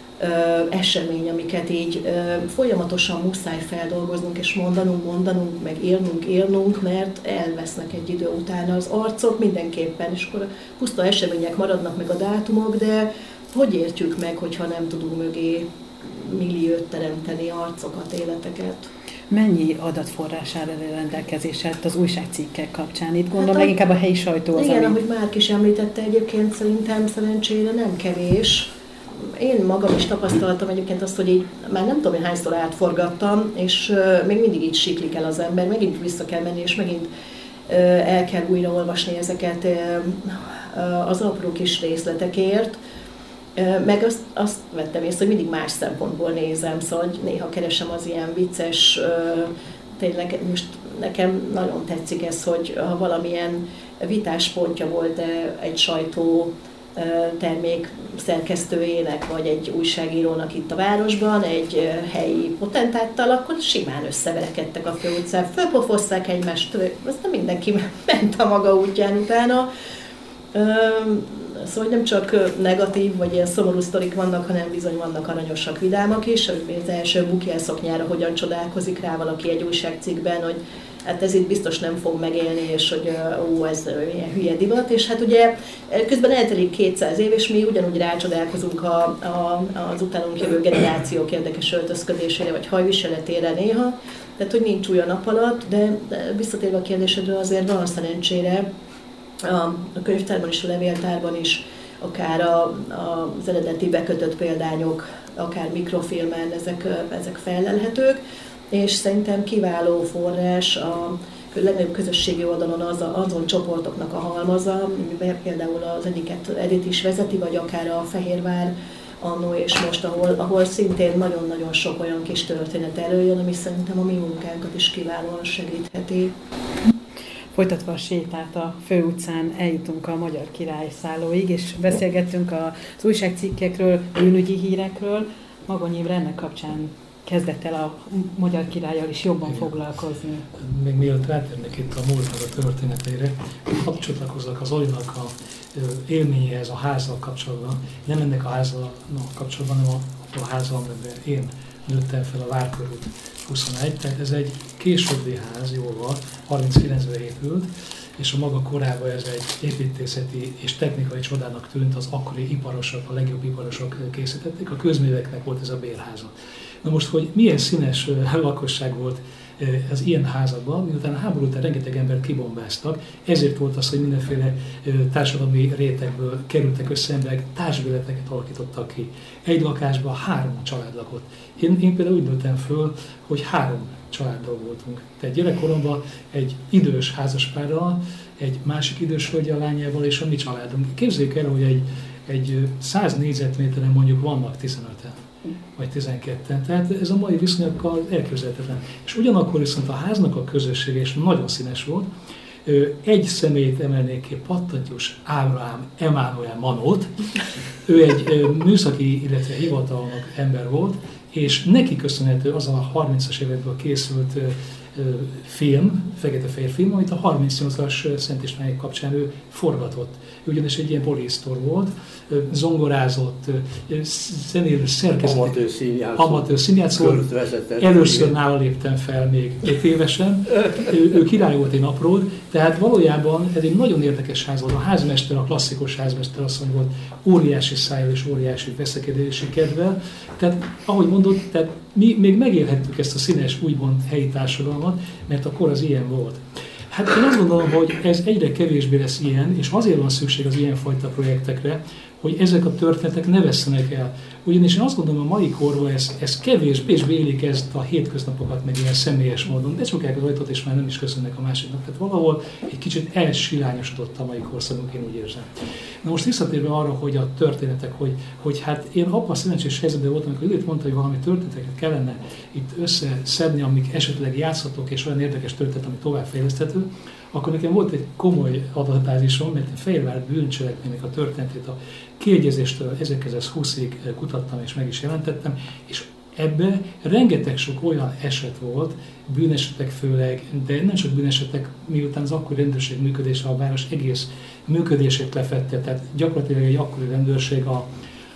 C: esemény, amiket így folyamatosan muszáj feldolgoznunk, és mondanunk, mondanunk, meg írnunk, írnunk, mert elvesznek egy idő után az arcok mindenképpen, és akkor puszta események maradnak meg a dátumok, de hogy értjük meg, hogyha nem tudunk mögé milliót teremteni, arcokat, életeket.
E: Mennyi adatforrás áll rendelkezésre az újságcikkek kapcsán? Itt gondolom hát a, leginkább a helyi sajtó az,
C: igen,
E: ami...
C: ahogy Márk is említette, egyébként szerintem szerencsére nem kevés. Én magam is tapasztaltam egyébként azt, hogy így már nem tudom, hogy hányszor átforgattam, és uh, még mindig így siklik el az ember, megint vissza kell menni, és megint uh, el kell újra olvasni ezeket uh, uh, az apró kis részletekért. Meg azt, azt vettem észre, hogy mindig más szempontból nézem, szóval néha keresem az ilyen vicces, tényleg most nekem nagyon tetszik ez, hogy ha valamilyen vitáspontja volt egy sajtó termék szerkesztőjének, vagy egy újságírónak itt a városban, egy helyi potentáttal, akkor simán összeverekedtek a főutcán, fölpofozták egymást, aztán mindenki ment a maga útján utána. Szóval nem csak negatív vagy ilyen szomorú sztorik vannak, hanem bizony vannak aranyosak, vidámak is. Az első bukjelszoknyára hogyan csodálkozik rá valaki egy újságcikkben, hogy hát ez itt biztos nem fog megélni, és hogy ó, ez ilyen hülye divat. És hát ugye közben eltelik kétszáz év, és mi ugyanúgy rácsodálkozunk a, a, az utánunk jövő generációk érdekes öltözködésére, vagy hajviseletére néha. Tehát, hogy nincs új a nap alatt, de visszatérve a kérdésedről azért van szerencsére, a könyvtárban és a levéltárban is, akár a, a, az eredeti bekötött példányok, akár mikrofilmen, ezek, ezek fellelhetők, és szerintem kiváló forrás a legnagyobb közösségi oldalon az a, azon csoportoknak a halmaza, amiben például az egyiket Edith is vezeti, vagy akár a Fehérvár annó és most, ahol, ahol szintén nagyon-nagyon sok olyan kis történet előjön, ami szerintem a mi munkánkat is kiválóan segítheti.
E: Folytatva a sétát a főutcán eljutunk a Magyar Királyszállóig, és beszélgettünk az újságcikkekről, bűnügyi hírekről. Magony Imre ennek kapcsán kezdett el a magyar királlyal is jobban
D: Igen.
E: foglalkozni.
D: Még mielőtt rátérnék itt a múltnak a történeteire, hadd csatlakozzak az Olinak a élményéhez a házzal kapcsolatban. Nem ennek a házzal kapcsolatban, hanem a, a házzal, amiben én nőttem fel, a Várkörút huszonegy, tehát ez egy későbbi ház, jóval, harminckilencben épült, és a maga korában ez egy építészeti és technikai csodának tűnt, az akkori iparosok, a legjobb iparosok készítették, a közműveknek volt ez a bérháza. Na most, hogy milyen színes lakosság volt az ilyen házakban, miután a háború után rengeteg embert kibombáztak, ezért volt az, hogy mindenféle társadalmi rétegből kerültek össze emberek, társbéleteket alakítottak ki. Egy lakásban három család lakott. Én, én például úgy nőttem föl, hogy három családdal voltunk. Tehát gyerekkoromban egy idős házaspárral, egy másik idős hölgyel, lányával és a mi családunk. Képzeljük el, hogy egy, egy száz négyzetméteren mondjuk vannak tizenöten vagy tizenketten. Tehát ez a mai viszonyokkal elképzelhetetlen. És ugyanakkor viszont a háznak a közössége is nagyon színes volt. Egy személyt emelnék ki, Pattantyús Ábrahám Emánuel Manót. Ő egy műszaki, illetve hivatalnok ember volt, és neki köszönhető az a harmincas évekből készült film, fekete-fehér film, amit a harmincnyolcas Szent Istvánok kapcsán ő forgatott. Ő ugyanis egy ilyen polisztor volt, zongorázott, zenélő szerkezet.
F: Amatőr színjátszó.
D: Amatőr színjátszó. Először nála léptem fel még öt évesen. Ő, ő király volt, én apród. Tehát valójában ez egy nagyon érdekes ház volt. A házmester, a klasszikus házmester asszony volt, óriási szájjal és óriási veszekedési kedvel. Tehát ahogy mondod, tehát mi még megélhettük ezt a színes, úgymond helyi társadalmat, mert akkor az ilyen volt. Hát én azt gondolom, hogy ez egyre kevésbé lesz ilyen, és azért van szükség az ilyenfajta projektekre, hogy ezek a történetek ne vesszenek el. Ugyanis én azt gondolom, a mai korban ez, ez kevésbé és élik ezt a hétköznapokat meg ilyen személyes módon. Becsukják az ajtót, és már nem is köszönnek a másiknak. Tehát valahol egy kicsit elsilányosodott a mai korszakunk, én úgy érzem. Na most visszatérve arra, hogy a történetek, hogy, hogy hát én abban szerencsés helyzetben voltam, amikor időt mondta, hogy valami történeteket kellene itt összeszedni, amik esetleg játszhatók, és olyan érdekes történet, ami továbbfejleszthető, akkor nekem volt egy komoly adatbázisom, mert a Fehérvár bűncselekménynek a történetét a kiegyezéstől ezerkilencszázhúszig kutattam és meg is jelentettem, és ebbe rengeteg sok olyan eset volt, bűnesetek főleg, de nem csak bűnesetek, miután az akkori rendőrség működése a város egész működését lefette, tehát gyakorlatilag egy akkori rendőrség a,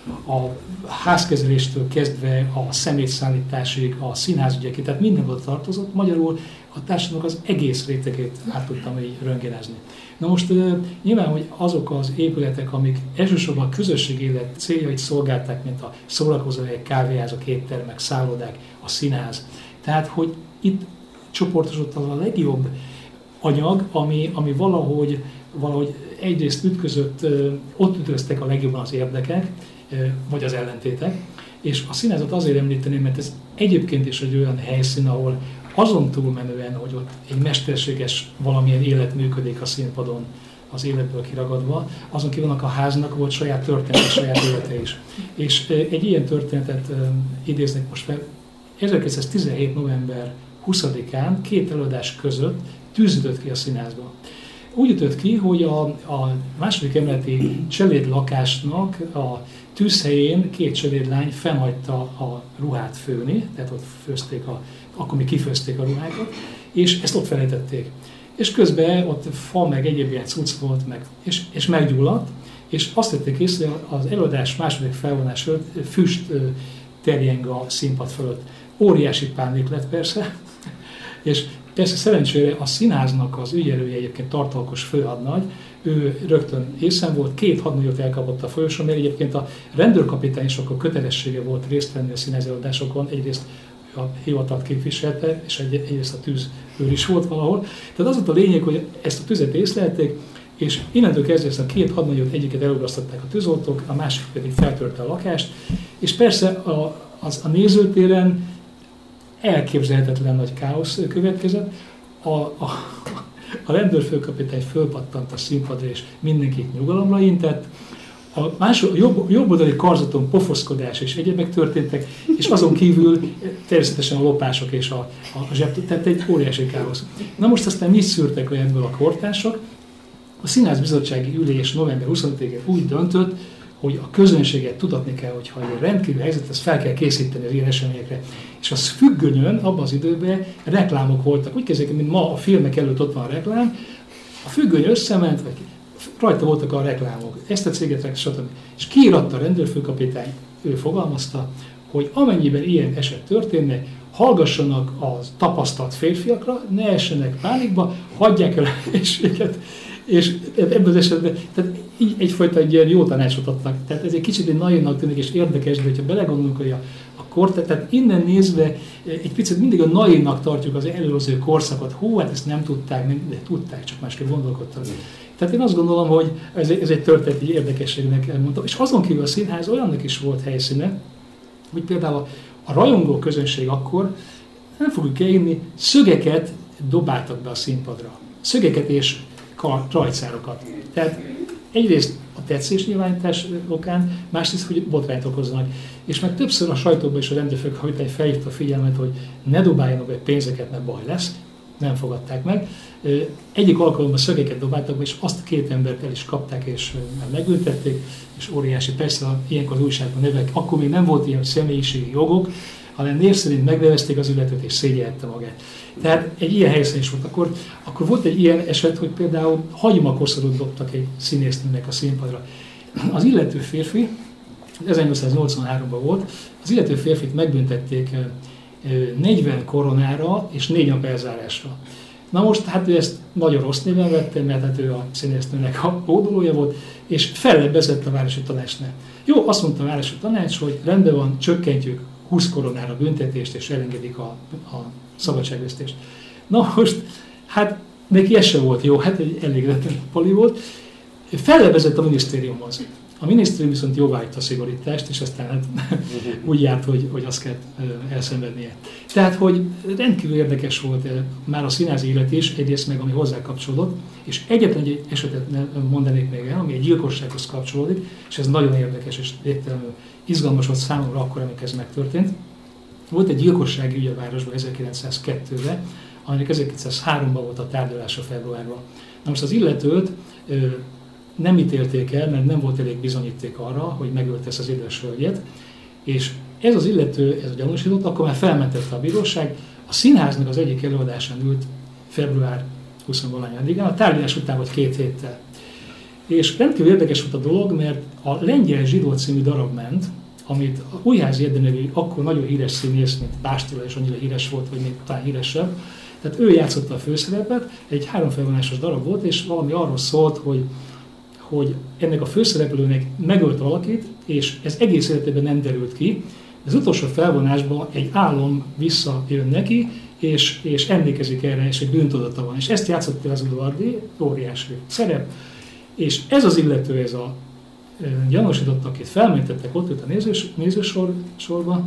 D: a házkezeléstől kezdve a szemétszállításig, a színházügyekig, tehát minden oda tartozott, magyarul a társadalomnak az egész rétegét át tudtam így röntgenezni. Na most nyilván, hogy azok az épületek, amik elsősorban a közösség élet céljait szolgálták, mint a szórakozóhelyek, kávéházak, éttermek, szállodák, a színház. Tehát, hogy itt csoportosodott az a legjobb anyag, ami, ami valahogy, valahogy egyrészt ütközött, ott ütköztek a legjobban az érdekek, vagy az ellentétek. És a színházat azért említeném, mert ez egyébként is egy olyan helyszín, ahol azon túlmenően, hogy ott egy mesterséges valamilyen élet működik a színpadon, az életből kiragadva, azon kívül a háznak volt saját története, saját élete is. És egy ilyen történetet idéznék most fel. ezerkilencszáztizenhét november huszadikán két előadás között tűz ütött ki a színházba. Úgy ütött ki, hogy a, a második emeleti cseléd lakásnak a tűzhelyén két cselédlány fennhagyta a ruhát főni, tehát ott főzték a, akkor még kifőzték a ruhákat, és ezt ott felejtették. És közben ott fa meg egyéb ilyen cucc volt, meg, és, és meggyulladt, és azt tették észre, hogy az előadás második felvonás előtt füst terjeng a színpad fölött. Óriási pánik lett persze, és persze szerencsére a színháznak az ügyelője egyébként tartalkos főhadnagy, ő rögtön észen volt, két hadnagyot elkapott a folyosón, mert egyébként a rendőrkapitány is akkor kötelessége volt részt venni a színházelőadásokon, egyrészt a hivatalt képviselte, és egy, egyrészt a tűzőr is volt valahol. Tehát az volt a lényeg, hogy ezt a tüzet észlelték, és innentől kezdve ezt a két hadnagyot egyiket elugrasztották a tűzoltók, a másik pedig feltörte a lakást, és persze a, az, a nézőtéren elképzelhetetlen nagy káosz következett. A, a, a rendőrfőkapitány fölpattant a színpadra, és mindenkit nyugalomra intett. A másod, jobb, jobb oldali karzaton pofoszkodás és egyebek történtek, és azon kívül természetesen a lopások és a, a zseb, tehát egy óriási káosz. Na most aztán mit szűrtek le ebből a kortársak? A Színházbizottsági ülés november huszonötödikén úgy döntött, hogy a közönséget tudatni kell, hogyha egy rendkívül helyzet, ezt fel kell készíteni az ilyen eseményekre. És az függönyön, abban az időben reklámok voltak. Úgy kezdjük, mint ma a filmek előtt ott van a reklám, a függöny összement, vagy rajta voltak a reklámok, ezt a céget, stb. És kiíratta a rendőrfőkapitány, ő fogalmazta, hogy amennyiben ilyen eset történne, hallgassanak a tapasztalt férfiakra, ne essenek pánikba, hagyják el a helységet, és ebben az esetben, tehát így egyfajta egy ilyen jó tanácsot adtak. Tehát ez egy kicsit egy naivnak tűnik és érdekes, de hogyha belegondolunk, hogy a, a kor, tehát innen nézve egy picit mindig a naivnak tartjuk az előző korszakot. Hú, hát ezt nem tudták, nem, de tudták, csak másképp gondolkodtak. Tehát én azt gondolom, hogy ez, ez egy történeti érdekességnek mondtam. És azon kívül a színház olyannak is volt helyszíne, hogy például a, a rajongó közönség akkor, nem fogjuk elhinni, szögeket dobáltak be a színpadra. Szögeket és rajtszárokat. Tehát egyrészt a tetszésnyilvánítás okán, másrészt, hogy botrányt okozzanak. És meg többször a sajtóban is a rendőrfőkapitány felhívta a figyelmet, hogy ne dobáljanak be pénzeket, mert baj lesz. Nem fogadták meg. Egyik alkalommal szögeket dobáltak be, és azt két embert el is kapták, és megbüntették, és óriási, persze ilyenkor az újságban nevek, akkor még nem volt ilyen személyiségi jogok, hanem név szerint megnevezték az illetőt, és szégyelte magát. Tehát egy ilyen helyszín is volt. Akkor, akkor volt egy ilyen eset, hogy például hagymakoszorút dobtak egy színésznőnek a színpadra. Az illető férfi, ezernyolcszáznyolcvanháromban volt, az illető férfit megbüntették negyven koronára és négy nap elzárásra. Na most, hát ő ezt nagyon rossz néven vette, mert hát ő a színésznőnek a hódolója volt, és fellebbezett a városi tanácsnál. Jó, azt mondta a városi tanács, hogy rendben van, csökkentjük húsz koronára a büntetést, és elengedik a, a szabadságvesztést. Na most, hát neki ez sem volt jó, hát egy elégedetlen pali volt. Fellebbezett a minisztériumhoz. A minisztérium viszont jóváhagyta a szigorítást, és aztán hát úgy járt, hogy, hogy azt kell elszenvednie. Tehát, hogy rendkívül érdekes volt már a színházi élet is, egyrészt meg, ami hozzá kapcsolódott, és egyetlen egy esetet mondanék még el, ami egy gyilkossághoz kapcsolódik, és ez nagyon érdekes és végtelenül izgalmas volt számomra akkor, amikor ez megtörtént. Volt egy gyilkossági ügy a városban ezerkilencszázkettőben, aminek ezerkilencszázháromban volt a tárgyalása februárban. Na most az illetőt nem ítélték el, mert nem volt elég bizonyíték arra, hogy megölte ezt az édes hölgyet, és ez az illető, ez a gyanúsított, akkor már felmentette a bíróság, a színháznak az egyik előadásán ült február huszonvalány-án, a tárgyalás után vagy két héttel. És rendkívül érdekes volt a dolog, mert a Lengyel zsidó című darab ment, amit a Újházi Ede nevű akkor nagyon híres színész, mint Bástila is annyira híres volt, vagy még talán híresebb. Tehát ő játszotta a főszerepet, egy háromfelvonásos darab volt, és valami arról szólt, hogy hogy ennek a főszereplőnek megölt valakit, és ez egész életében nem derült ki. Az utolsó felvonásban egy álom visszajön neki, és, és emlékezik erre, és egy bűntudata van. És ezt játszott el az Udvardi, óriási szerep, és ez az illető, ez a gyanúsított, akit felmentettek, ott ült a nézős, nézősorba,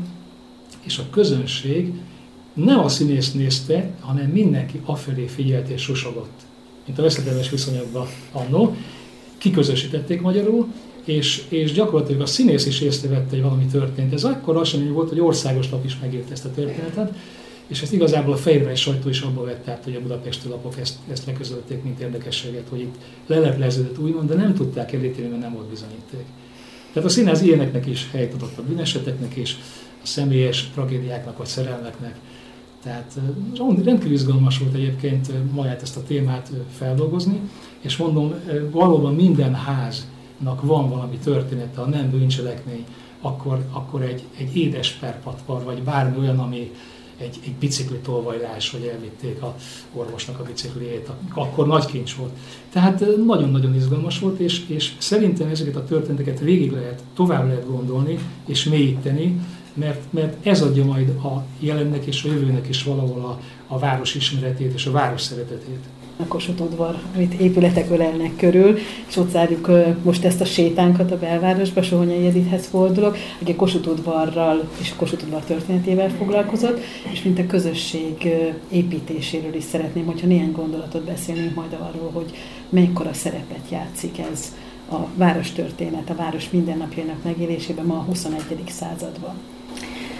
D: és a közönség nem a színész nézte, hanem mindenki afelé figyelt és susogott, mint a veszedelmes viszonyokban annó. Kiközösítették magyarul, és, és gyakorlatilag a színész is észrevette, hogy valami történt. Ez akkor esemény volt, hogy országos lap is megírta ezt a történetet, és ezt igazából a fehérvári sajtó is abba vett át, hogy a budapesti lapok ezt, ezt leközölték, mint érdekességet, hogy itt lelepleződött úgymond, de nem tudták elítélni, mert nem volt bizonyíték. Tehát a színház ilyeneknek is helyt adott, a bűneseteknek is, a személyes tragédiáknak vagy szerelmeknek. Tehát rendkívül izgalmas volt egyébként magát ezt a témát feldolgozni, és mondom, valóban minden háznak van valami története, ha nem bűncselekmény, akkor, akkor egy, egy édes perpatvar, vagy bármi olyan, ami egy, egy biciklitolvajlás, hogy elvitték a orvosnak a bicikliét, akkor nagy kincs volt. Tehát nagyon-nagyon izgalmas volt, és, és szerintem ezeket a történeteket végig lehet, tovább lehet gondolni, és mélyíteni, mert, mert ez adja majd a jelennek és a jövőnek is valahol a, a város ismeretét és a város szeretetét.
C: A Kossuth udvar, amit épületek ölelnek körül, és ott zárjuk most ezt a sétánkat a belvárosba, Sohonyai Edithez fordulok, aki a Kossuth udvarral és a Kossuth udvar történetével foglalkozott, és mint a közösség építéséről is szeretném, hogyha néhány gondolatot beszélnénk majd arról, hogy mekkora szerepet játszik ez a várostörténet, a város mindennapjainak megélésében ma a huszonegyedik században.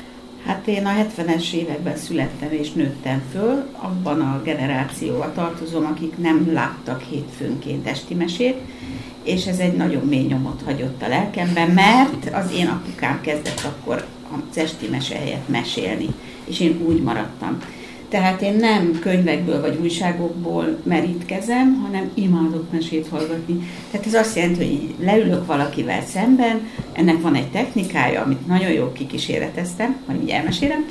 A: Hát én a hetvenes években születtem és nőttem föl, abban a generációval tartozom, akik nem láttak hétfőnként esti mesét, és ez egy nagyon mély nyomot hagyott a lelkemben, mert az én apukám kezdett akkor az esti mese helyett mesélni, és én úgy maradtam. Tehát én nem könyvekből vagy újságokból merítkezem, hanem imádok mesét hallgatni. Tehát ez azt jelenti, hogy leülök valakivel szemben, ennek van egy technikája, amit nagyon jól kikíséreteztem, majd így elmesélem.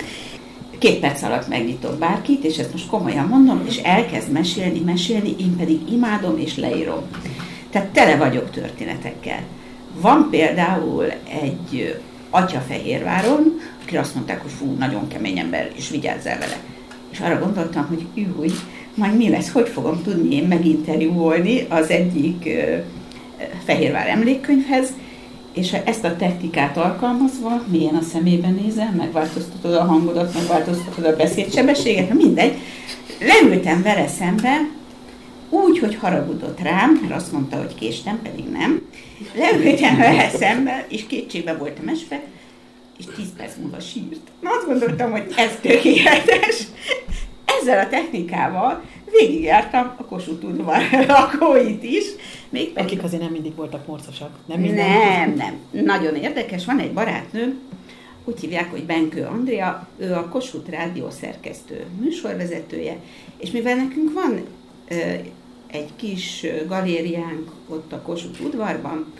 A: Két perc alatt megnyitok bárkit, és ezt most komolyan mondom, és elkezd mesélni, mesélni, én pedig imádom és leírom. Tehát tele vagyok történetekkel. Van például egy atya Fehérváron, aki azt mondták, hogy fú, nagyon kemény ember, és vigyázzál vele. És arra gondoltam, hogy új, majd mi lesz, hogy fogom tudni én meginterjúolni az egyik uh, Fehérvár emlékkönyvhez, és ezt a technikát alkalmazva, milyen a szemében nézel, megváltoztatod a hangodat, megváltoztatod a beszédsebességet, mindegy. Leültem vele szembe, úgy, hogy haragudott rám, mert azt mondta, hogy késtem, pedig nem. Leültem vele szembe, és kétségbe voltam esve, és tíz perc múlva sírt. Na, azt gondoltam, hogy ez tökéletes. Ezzel a technikával végigjártam a Kossuth udvar lakóit is.
C: Még pedig... Akik azért nem mindig voltak morcosak. Nem,
A: nem, nem. Nagyon érdekes. Van egy barátnőm, úgy hívják, hogy Benkő Andrea, ő a Kossuth Rádió szerkesztő műsorvezetője, és mivel nekünk van ö, egy kis galériánk ott a Kossuth udvarban,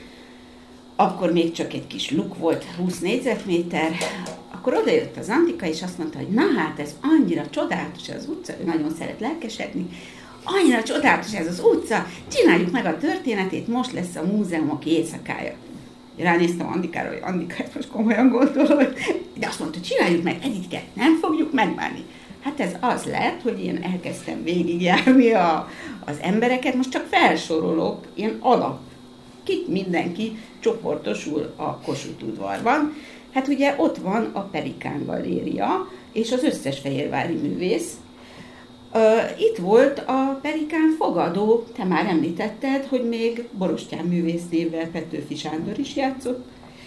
A: akkor még csak egy kis luk volt, húsz négyzetméter, akkor odajött az Antika, és azt mondta, hogy na hát ez annyira csodálatos ez az utca, ő nagyon szeret lelkesedni, annyira csodálatos ez az utca, csináljuk meg a történetét, most lesz a múzeumok éjszakája. Ránéztem Andikára, hogy Andika ezt most komolyan gondolod, de azt mondta, hogy csináljuk meg, Editke, nem fogjuk megbánni. Hát ez az lett, hogy én elkezdtem végigjárni a, az embereket, most csak felsorolok, ilyen alap, kit mindenki csoportosul a Kossuth udvarban. Hát ugye ott van a Pelikán Galéria, és az összes fehérvári művész. Itt volt a Pelikán fogadó, te már említetted, hogy még Borostyán művésznévvel Petőfi Sándor is játszott,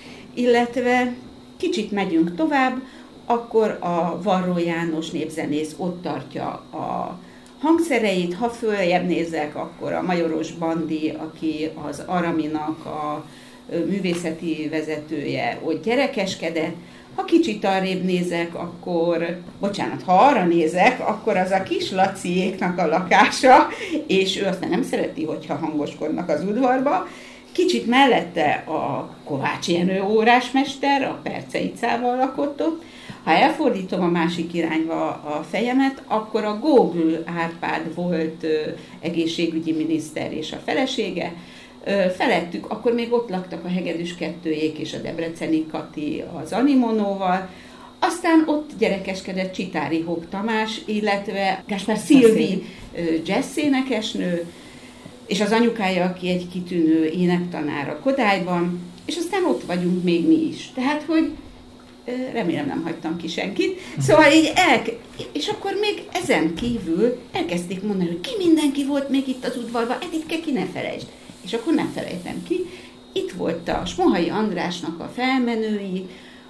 A: illetve kicsit megyünk tovább, akkor a Varró János népzenész ott tartja a hangszereit, ha följebb nézek, akkor a Majoros Bandi, aki az Araminak a művészeti vezetője, ott gyerekeskedett. Ha kicsit arrébb nézek, akkor, bocsánat, ha arra nézek, akkor az a kis Laciéknak a lakása, és ő aztán nem szereti, hogyha hangoskodnak az udvarba. Kicsit mellette a Kovács Jenő órásmester, a Perceicával lakott ott. Ha elfordítom a másik irányba a fejemet, akkor a Gógl Árpád volt egészségügyi miniszter és a felesége. Felettük, akkor még ott laktak a Hegedűs kettőjék és a Debreceni Kati az Animonóval. Aztán ott gyerekeskedett Csitári Hók Tamás, illetve Gáspár Szilvi jazzénekesnő, és az anyukája, aki egy kitűnő énektanár a Kodályban, és aztán ott vagyunk még mi is. Tehát, hogy remélem nem hagytam ki senkit. Szóval így el, és akkor még ezen kívül elkezdték mondani, hogy ki mindenki volt még itt az udvarban, Editke, ki ne felejtsd. És akkor nem felejtem ki. Itt volt a Smohai Andrásnak a felmenői,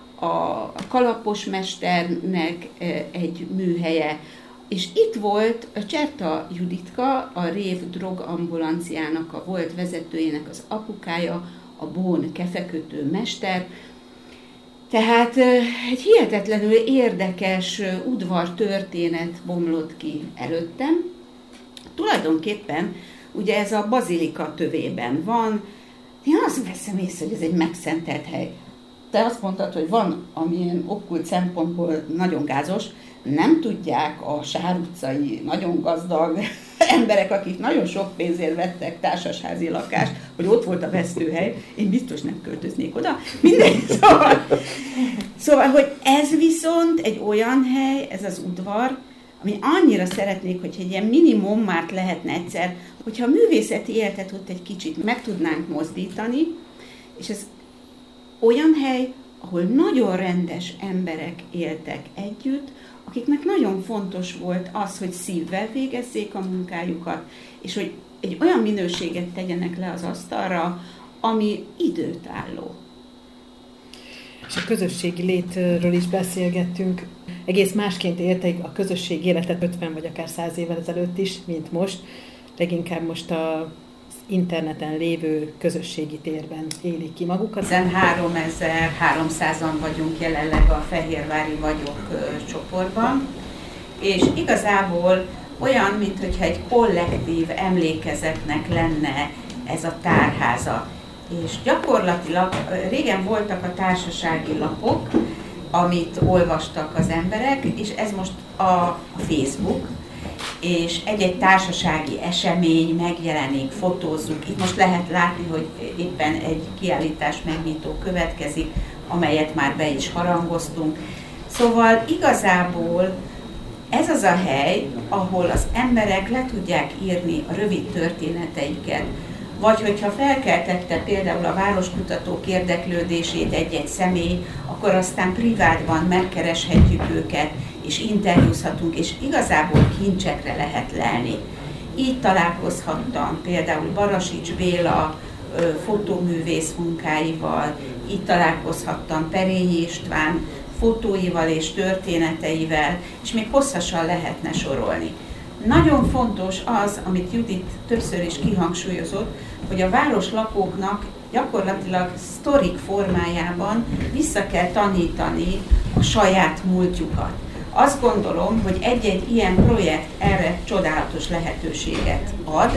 A: a kalaposmesternek egy műhelye, és itt volt a Cserta Juditka, a Rév drogambulanciának a volt vezetőjének az apukája, a Bón kefekötő mester. Tehát egy hihetetlenül érdekes udvartörténet bomlott ki előttem. Tulajdonképpen ugye ez a bazilika tövében van. Én azt veszem észre, hogy ez egy megszentelt hely. Te azt mondtad, hogy van, amilyen okkult szempontból nagyon gázos, nem tudják a Sár utcai nagyon gazdag emberek, akik nagyon sok pénzért vettek társasházi lakást, hogy ott volt a vesztőhely, én biztos nem költöznék oda. Mindegy, szóval, szóval, hogy ez viszont egy olyan hely, ez az udvar, ami annyira szeretnék, hogyha egy ilyen minimummát lehetne egyszer, hogyha a művészeti életet ott egy kicsit meg tudnánk mozdítani, és ez olyan hely, ahol nagyon rendes emberek éltek együtt, akiknek nagyon fontos volt az, hogy szívvel végezzék a munkájukat, és hogy egy olyan minőséget tegyenek le az asztalra, ami időtálló.
C: És a közösségi létről is beszélgettünk. Egész másként élték a közösségi életet ötven vagy akár száz évvel ezelőtt is, mint most. Leginkább most az interneten lévő közösségi térben élik ki magukat.
A: háromezer-háromszázan vagyunk jelenleg a Fehérvári Vagyok csoportban, és igazából olyan, mintha egy kollektív emlékezetnek lenne ez a tárháza. És gyakorlatilag régen voltak a társasági lapok, amit olvastak az emberek, és ez most a, a Facebook, és egy-egy társasági esemény megjelenik, fotózzuk. Itt most lehet látni, hogy éppen egy kiállítás megnyitó következik, amelyet már be is harangoztunk. Szóval igazából ez az a hely, ahol az emberek le tudják írni a rövid történeteiket, vagy hogyha felkeltette például a városkutatók érdeklődését egy-egy személy, akkor aztán privátban megkereshetjük őket, és interjúzhatunk, és igazából kincsekre lehet lelni. Így találkozhattam például Barasics Béla fotóművész munkáival, így találkozhattam Perényi István fotóival és történeteivel, és még hosszasan lehetne sorolni. Nagyon fontos az, amit Judit többször is kihangsúlyozott, hogy a városlakóknak gyakorlatilag sztorik formájában vissza kell tanítani a saját múltjukat. Azt gondolom, hogy egy-egy ilyen projekt erre csodálatos lehetőséget ad.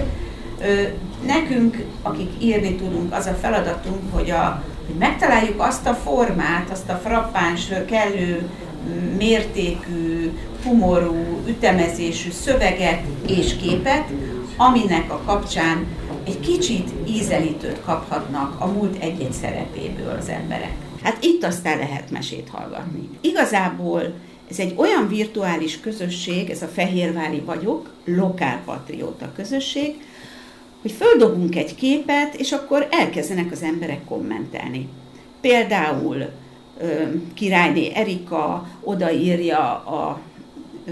A: Nekünk, akik írni tudunk, az a feladatunk, hogy, a, hogy megtaláljuk azt a formát, azt a frappáns, kellő mértékű, humorú, ütemezésű szöveget és képet, aminek a kapcsán egy kicsit ízelítőt kaphatnak a múlt egy-egy szerepéből az emberek. Hát itt aztán lehet mesét hallgatni. Igazából ez egy olyan virtuális közösség, ez a Fehérvári Vagyok, lokálpatrióta közösség, hogy földobunk egy képet, és akkor elkezdenek az emberek kommentelni. Például ö, Királyné Erika odaírja a ö,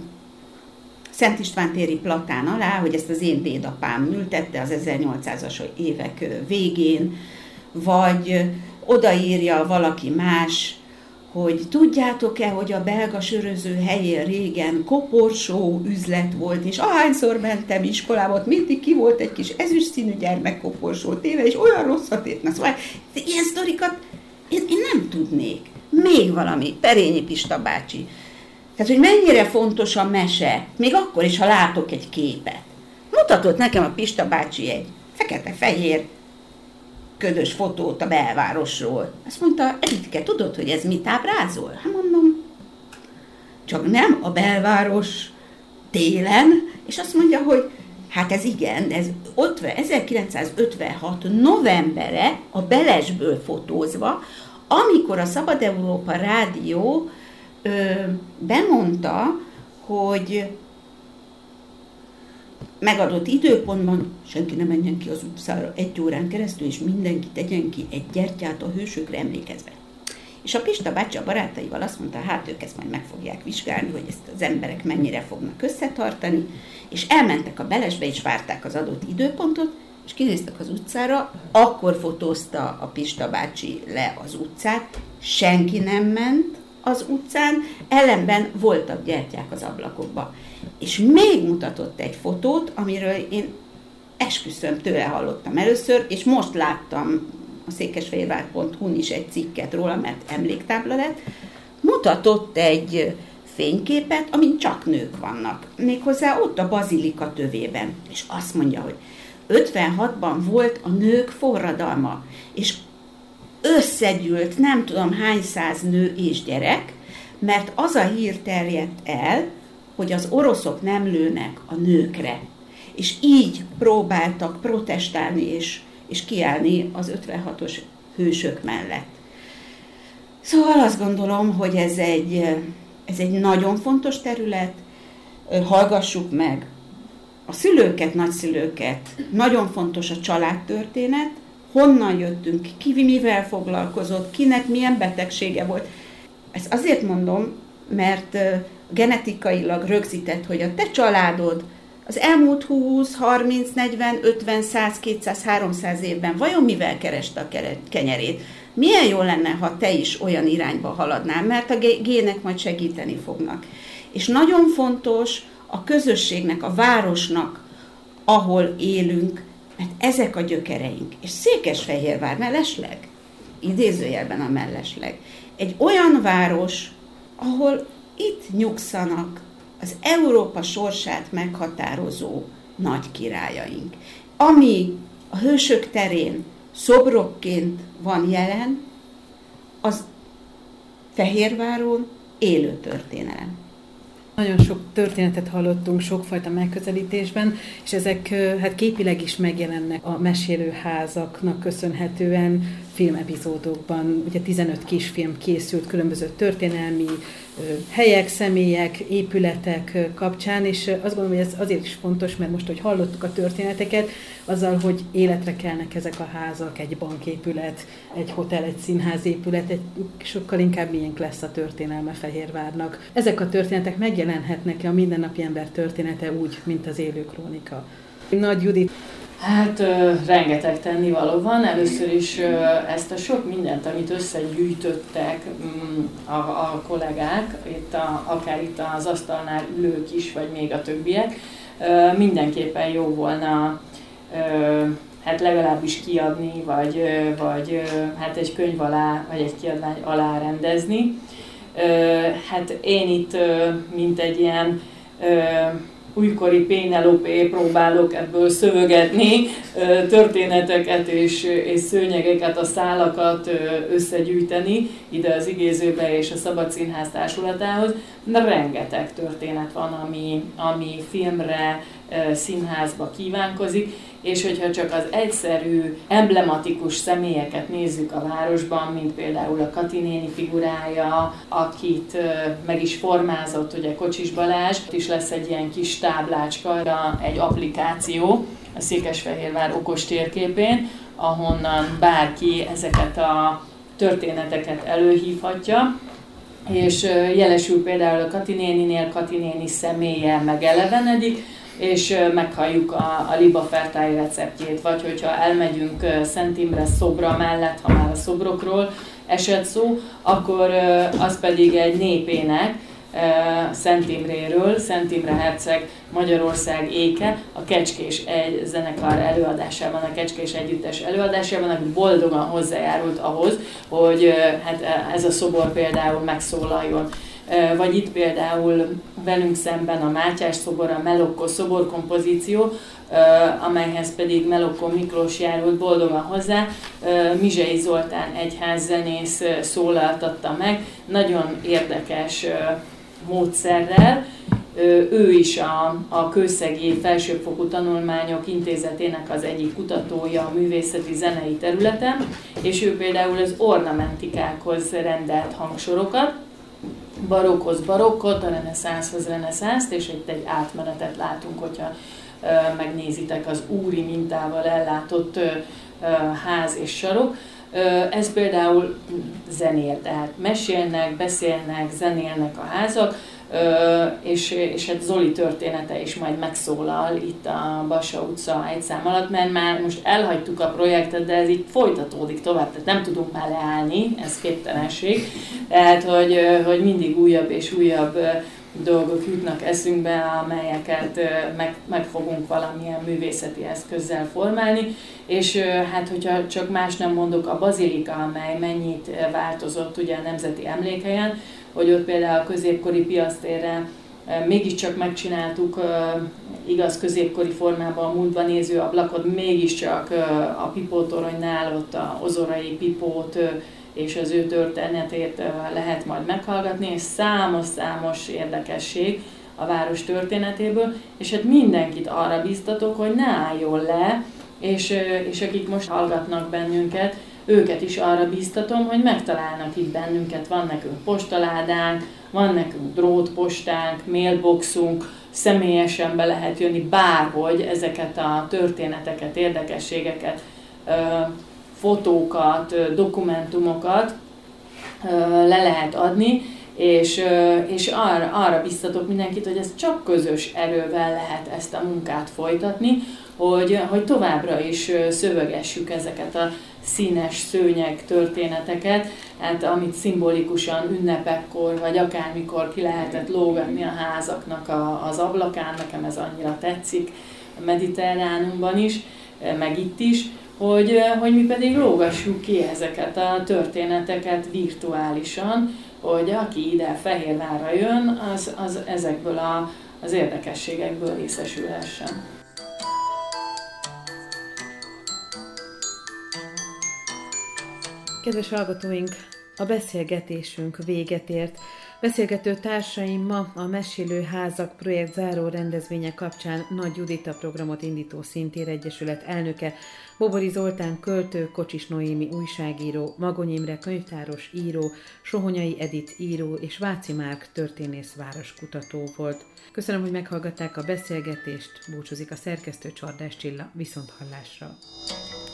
A: Szent István téri platán alá, hogy ezt az én dédapám ültette az ezernyolcszázas évek végén, vagy odaírja valaki más, hogy tudjátok-e, hogy a belga söröző helyén régen koporsó üzlet volt, és ahányszor mentem iskolába, ott mindig ki volt egy kis ezüst színű gyermek koporsó téve, és olyan rosszat ért. Na szóval ilyen sztorikat én, én nem tudnék. Még valami, Perényi Pista bácsi. Tehát, hogy mennyire fontos a mese, még akkor is, ha látok egy képet. Mutatott nekem a Pista bácsi egy fekete-fehér ködös fotót a belvárosról. Azt mondta, Editke, tudod, hogy ez mit ábrázol? Hát mondom, csak nem a belváros télen, és azt mondja, hogy hát ez igen, ez ezerkilencszázötvenhat novembere a Belesből fotózva, amikor a Szabad Európa Rádió ö, bemondta, hogy megadott időpontban senki ne menjen ki az utcára egy órán keresztül, és mindenki tegyen ki egy gyertyát a hősökre emlékezve. És a Pista bácsi a barátaival azt mondta, hát ők ezt majd meg fogják vizsgálni, hogy ezt az emberek mennyire fognak összetartani, és elmentek a Belesbe, és várták az adott időpontot, és kinéztek az utcára, akkor fotózta a Pista bácsi le az utcát, senki nem ment az utcán, ellenben voltak gyertyák az ablakokba. És még mutatott egy fotót, amiről én esküszöm, tőle hallottam először, és most láttam a székesfehérvár pont hu-n is egy cikket róla, mert emléktábla lett, mutatott egy fényképet, amin csak nők vannak. Méghozzá ott a bazilika tövében. És azt mondja, hogy ötvenhatban volt a nők forradalma, és összegyűlt nem tudom hány száz nő és gyerek, mert az a hír terjedt el, hogy az oroszok nem lőnek a nőkre. És így próbáltak protestálni és, és kiállni az ötvenhatos hősök mellett. Szóval azt gondolom, hogy ez egy, ez egy nagyon fontos terület, hallgassuk meg a szülőket, nagyszülőket, nagyon fontos a családtörténet, honnan jöttünk, ki mivel foglalkozott, kinek milyen betegsége volt. Ezt azért mondom, mert genetikailag rögzített, hogy a te családod az elmúlt húsz, harminc, negyven, ötven, száz, kétszáz, háromszáz évben vajon mivel kereste a kenyerét? Milyen jó lenne, ha te is olyan irányba haladnál, mert a gének majd segíteni fognak. És nagyon fontos a közösségnek, a városnak, ahol élünk, mert ezek a gyökereink. És Székesfehérvár mellesleg, idézőjelben a mellesleg, egy olyan város, ahol itt nyugszanak az Európa sorsát meghatározó nagy királyaink. Ami a hősök terén szobrokként van jelen, az Fehérváron élő történelem.
E: Nagyon sok történetet hallottunk sokfajta megközelítésben, és ezek hát képileg is megjelennek a mesélőházaknak köszönhetően filmepizódokban. Ugye tizenöt kisfilm készült különböző történelmi helyek, személyek, épületek kapcsán, és azt gondolom, hogy ez azért is fontos, mert most, hogy hallottuk a történeteket, azzal, hogy életre kelnek ezek a házak, egy banképület, egy hotel, egy színházépület, egy sokkal inkább miénk lesz a történelme Fehérvárnak. Ezek a történetek megjelenhetnek a mindennapi ember története úgy, mint az élő krónika. Nagy Judit.
B: Hát rengeteg tennivaló van. Először is ezt a sok mindent, amit összegyűjtöttek a, a kollégák, itt a, akár itt az asztalnál ülők is, vagy még a többiek, mindenképpen jó volna hát legalábbis kiadni, vagy, vagy hát egy könyv alá, vagy egy kiadvány alá rendezni. Hát én itt, mint egy ilyen újkori Pénelopé próbálok ebből szövögetni történeteket és, és szőnyegeket, a szálakat összegyűjteni ide az Igézőbe és a Szabad Színház társulatához. De rengeteg történet van, ami, ami filmre, színházba kívánkozik, és hogyha csak az egyszerű, emblematikus személyeket nézzük a városban, mint például a Kati néni figurája, akit meg is formázott, ugye Kocsis Balázs, is lesz egy ilyen kis táblácska, egy applikáció a Székesfehérvár okos térképén, ahonnan bárki ezeket a történeteket előhívhatja, és jelesül például a Kati néninél Kati néni személye megelevenedik, és meghalljuk a, a libafertály receptjét, vagy hogyha elmegyünk Szent Imre szobra mellett, ha már a szobrokról esett szó, akkor az pedig egy népének, Szent Imréről, Szent Imre herceg Magyarország éke, a Kecskés egy zenekar előadásában, a Kecskés együttes előadásában, aki boldogan hozzájárult ahhoz, hogy hát ez a szobor például megszólaljon. Vagy itt például velünk szemben a Mátyás szobor, a Melokkó szoborkompozíció, amelyhez pedig Melokkó Miklós járult boldogan hozzá. Mizsei Zoltán egyházzenész szólaltatta meg, nagyon érdekes módszerrel. Ő is a, a Kőszegi Felsőfokú Tanulmányok Intézetének az egyik kutatója a művészeti zenei területen, és ő például az ornamentikákhoz rendelt hangsorokat, barokkhoz barokkot, a reneszánszhoz reneszánszt, és itt egy átmenetet látunk, hogyha ö, megnézitek az úri mintával ellátott ö, ö, ház és sarok. Ö, ez például zenél, tehát mesélnek, beszélnek, zenélnek a házak, ö, és, és hát Zoli története is majd megszólal itt a Bassa utca egy szám alatt, mert már most elhagytuk a projektet, de ez így folytatódik tovább, tehát nem tudunk már leállni, ez képtelenség. Tehát, hogy, hogy mindig újabb és újabb dolgok jutnak eszünkbe, amelyeket meg, meg fogunk valamilyen művészeti eszközzel formálni, és hát, hogyha csak más nem mondok, a bazilika, amely mennyit változott ugye a Nemzeti Emlékhelyen, hogy ott például a középkori piactérre mégiscsak megcsináltuk igaz középkori formában a múltba néző ablakot, mégiscsak a Pipótoronynál ott a ozorai Pipót és az ő történetét lehet majd meghallgatni, és számos-számos érdekesség a város történetéből, és hát mindenkit arra biztatok, hogy ne álljon le, és, és akik most hallgatnak bennünket, őket is arra biztatom, hogy megtalálnak itt bennünket, van nekünk postaládánk, van nekünk drótpostánk, mailboxunk, személyesen be lehet jönni bárhogy ezeket a történeteket, érdekességeket, fotókat, dokumentumokat le lehet adni, És, és arra, arra biztatok mindenkit, hogy ez csak közös erővel lehet ezt a munkát folytatni, hogy, hogy továbbra is szövegessük ezeket a színes szőnyeg történeteket, hát amit szimbolikusan ünnepekkor, vagy akármikor ki lehetett lógatni a házaknak a, az ablakán, nekem ez annyira tetszik a Mediterránumban is, meg itt is, hogy, hogy mi pedig lógassuk ki ezeket a történeteket virtuálisan, hogy aki ide Fehérvárra jön, az, az ezekből a, az érdekességekből részesülhessen.
E: Kedves hallgatóink, a beszélgetésünk véget ért. Beszélgető társaim ma a Mesélő Házak projekt záró rendezvénye kapcsán Nagy Judit, a programot indító Szintér Egyesület elnöke, Bobori Zoltán költő, Kocsis Noémi újságíró, Magony Imre könyvtáros író, Sohonyai Edit író és Váci Márk történész városkutató volt. Köszönöm, hogy meghallgatták a beszélgetést, búcsúzik a szerkesztő, Csordás Csilla, viszonthallásra.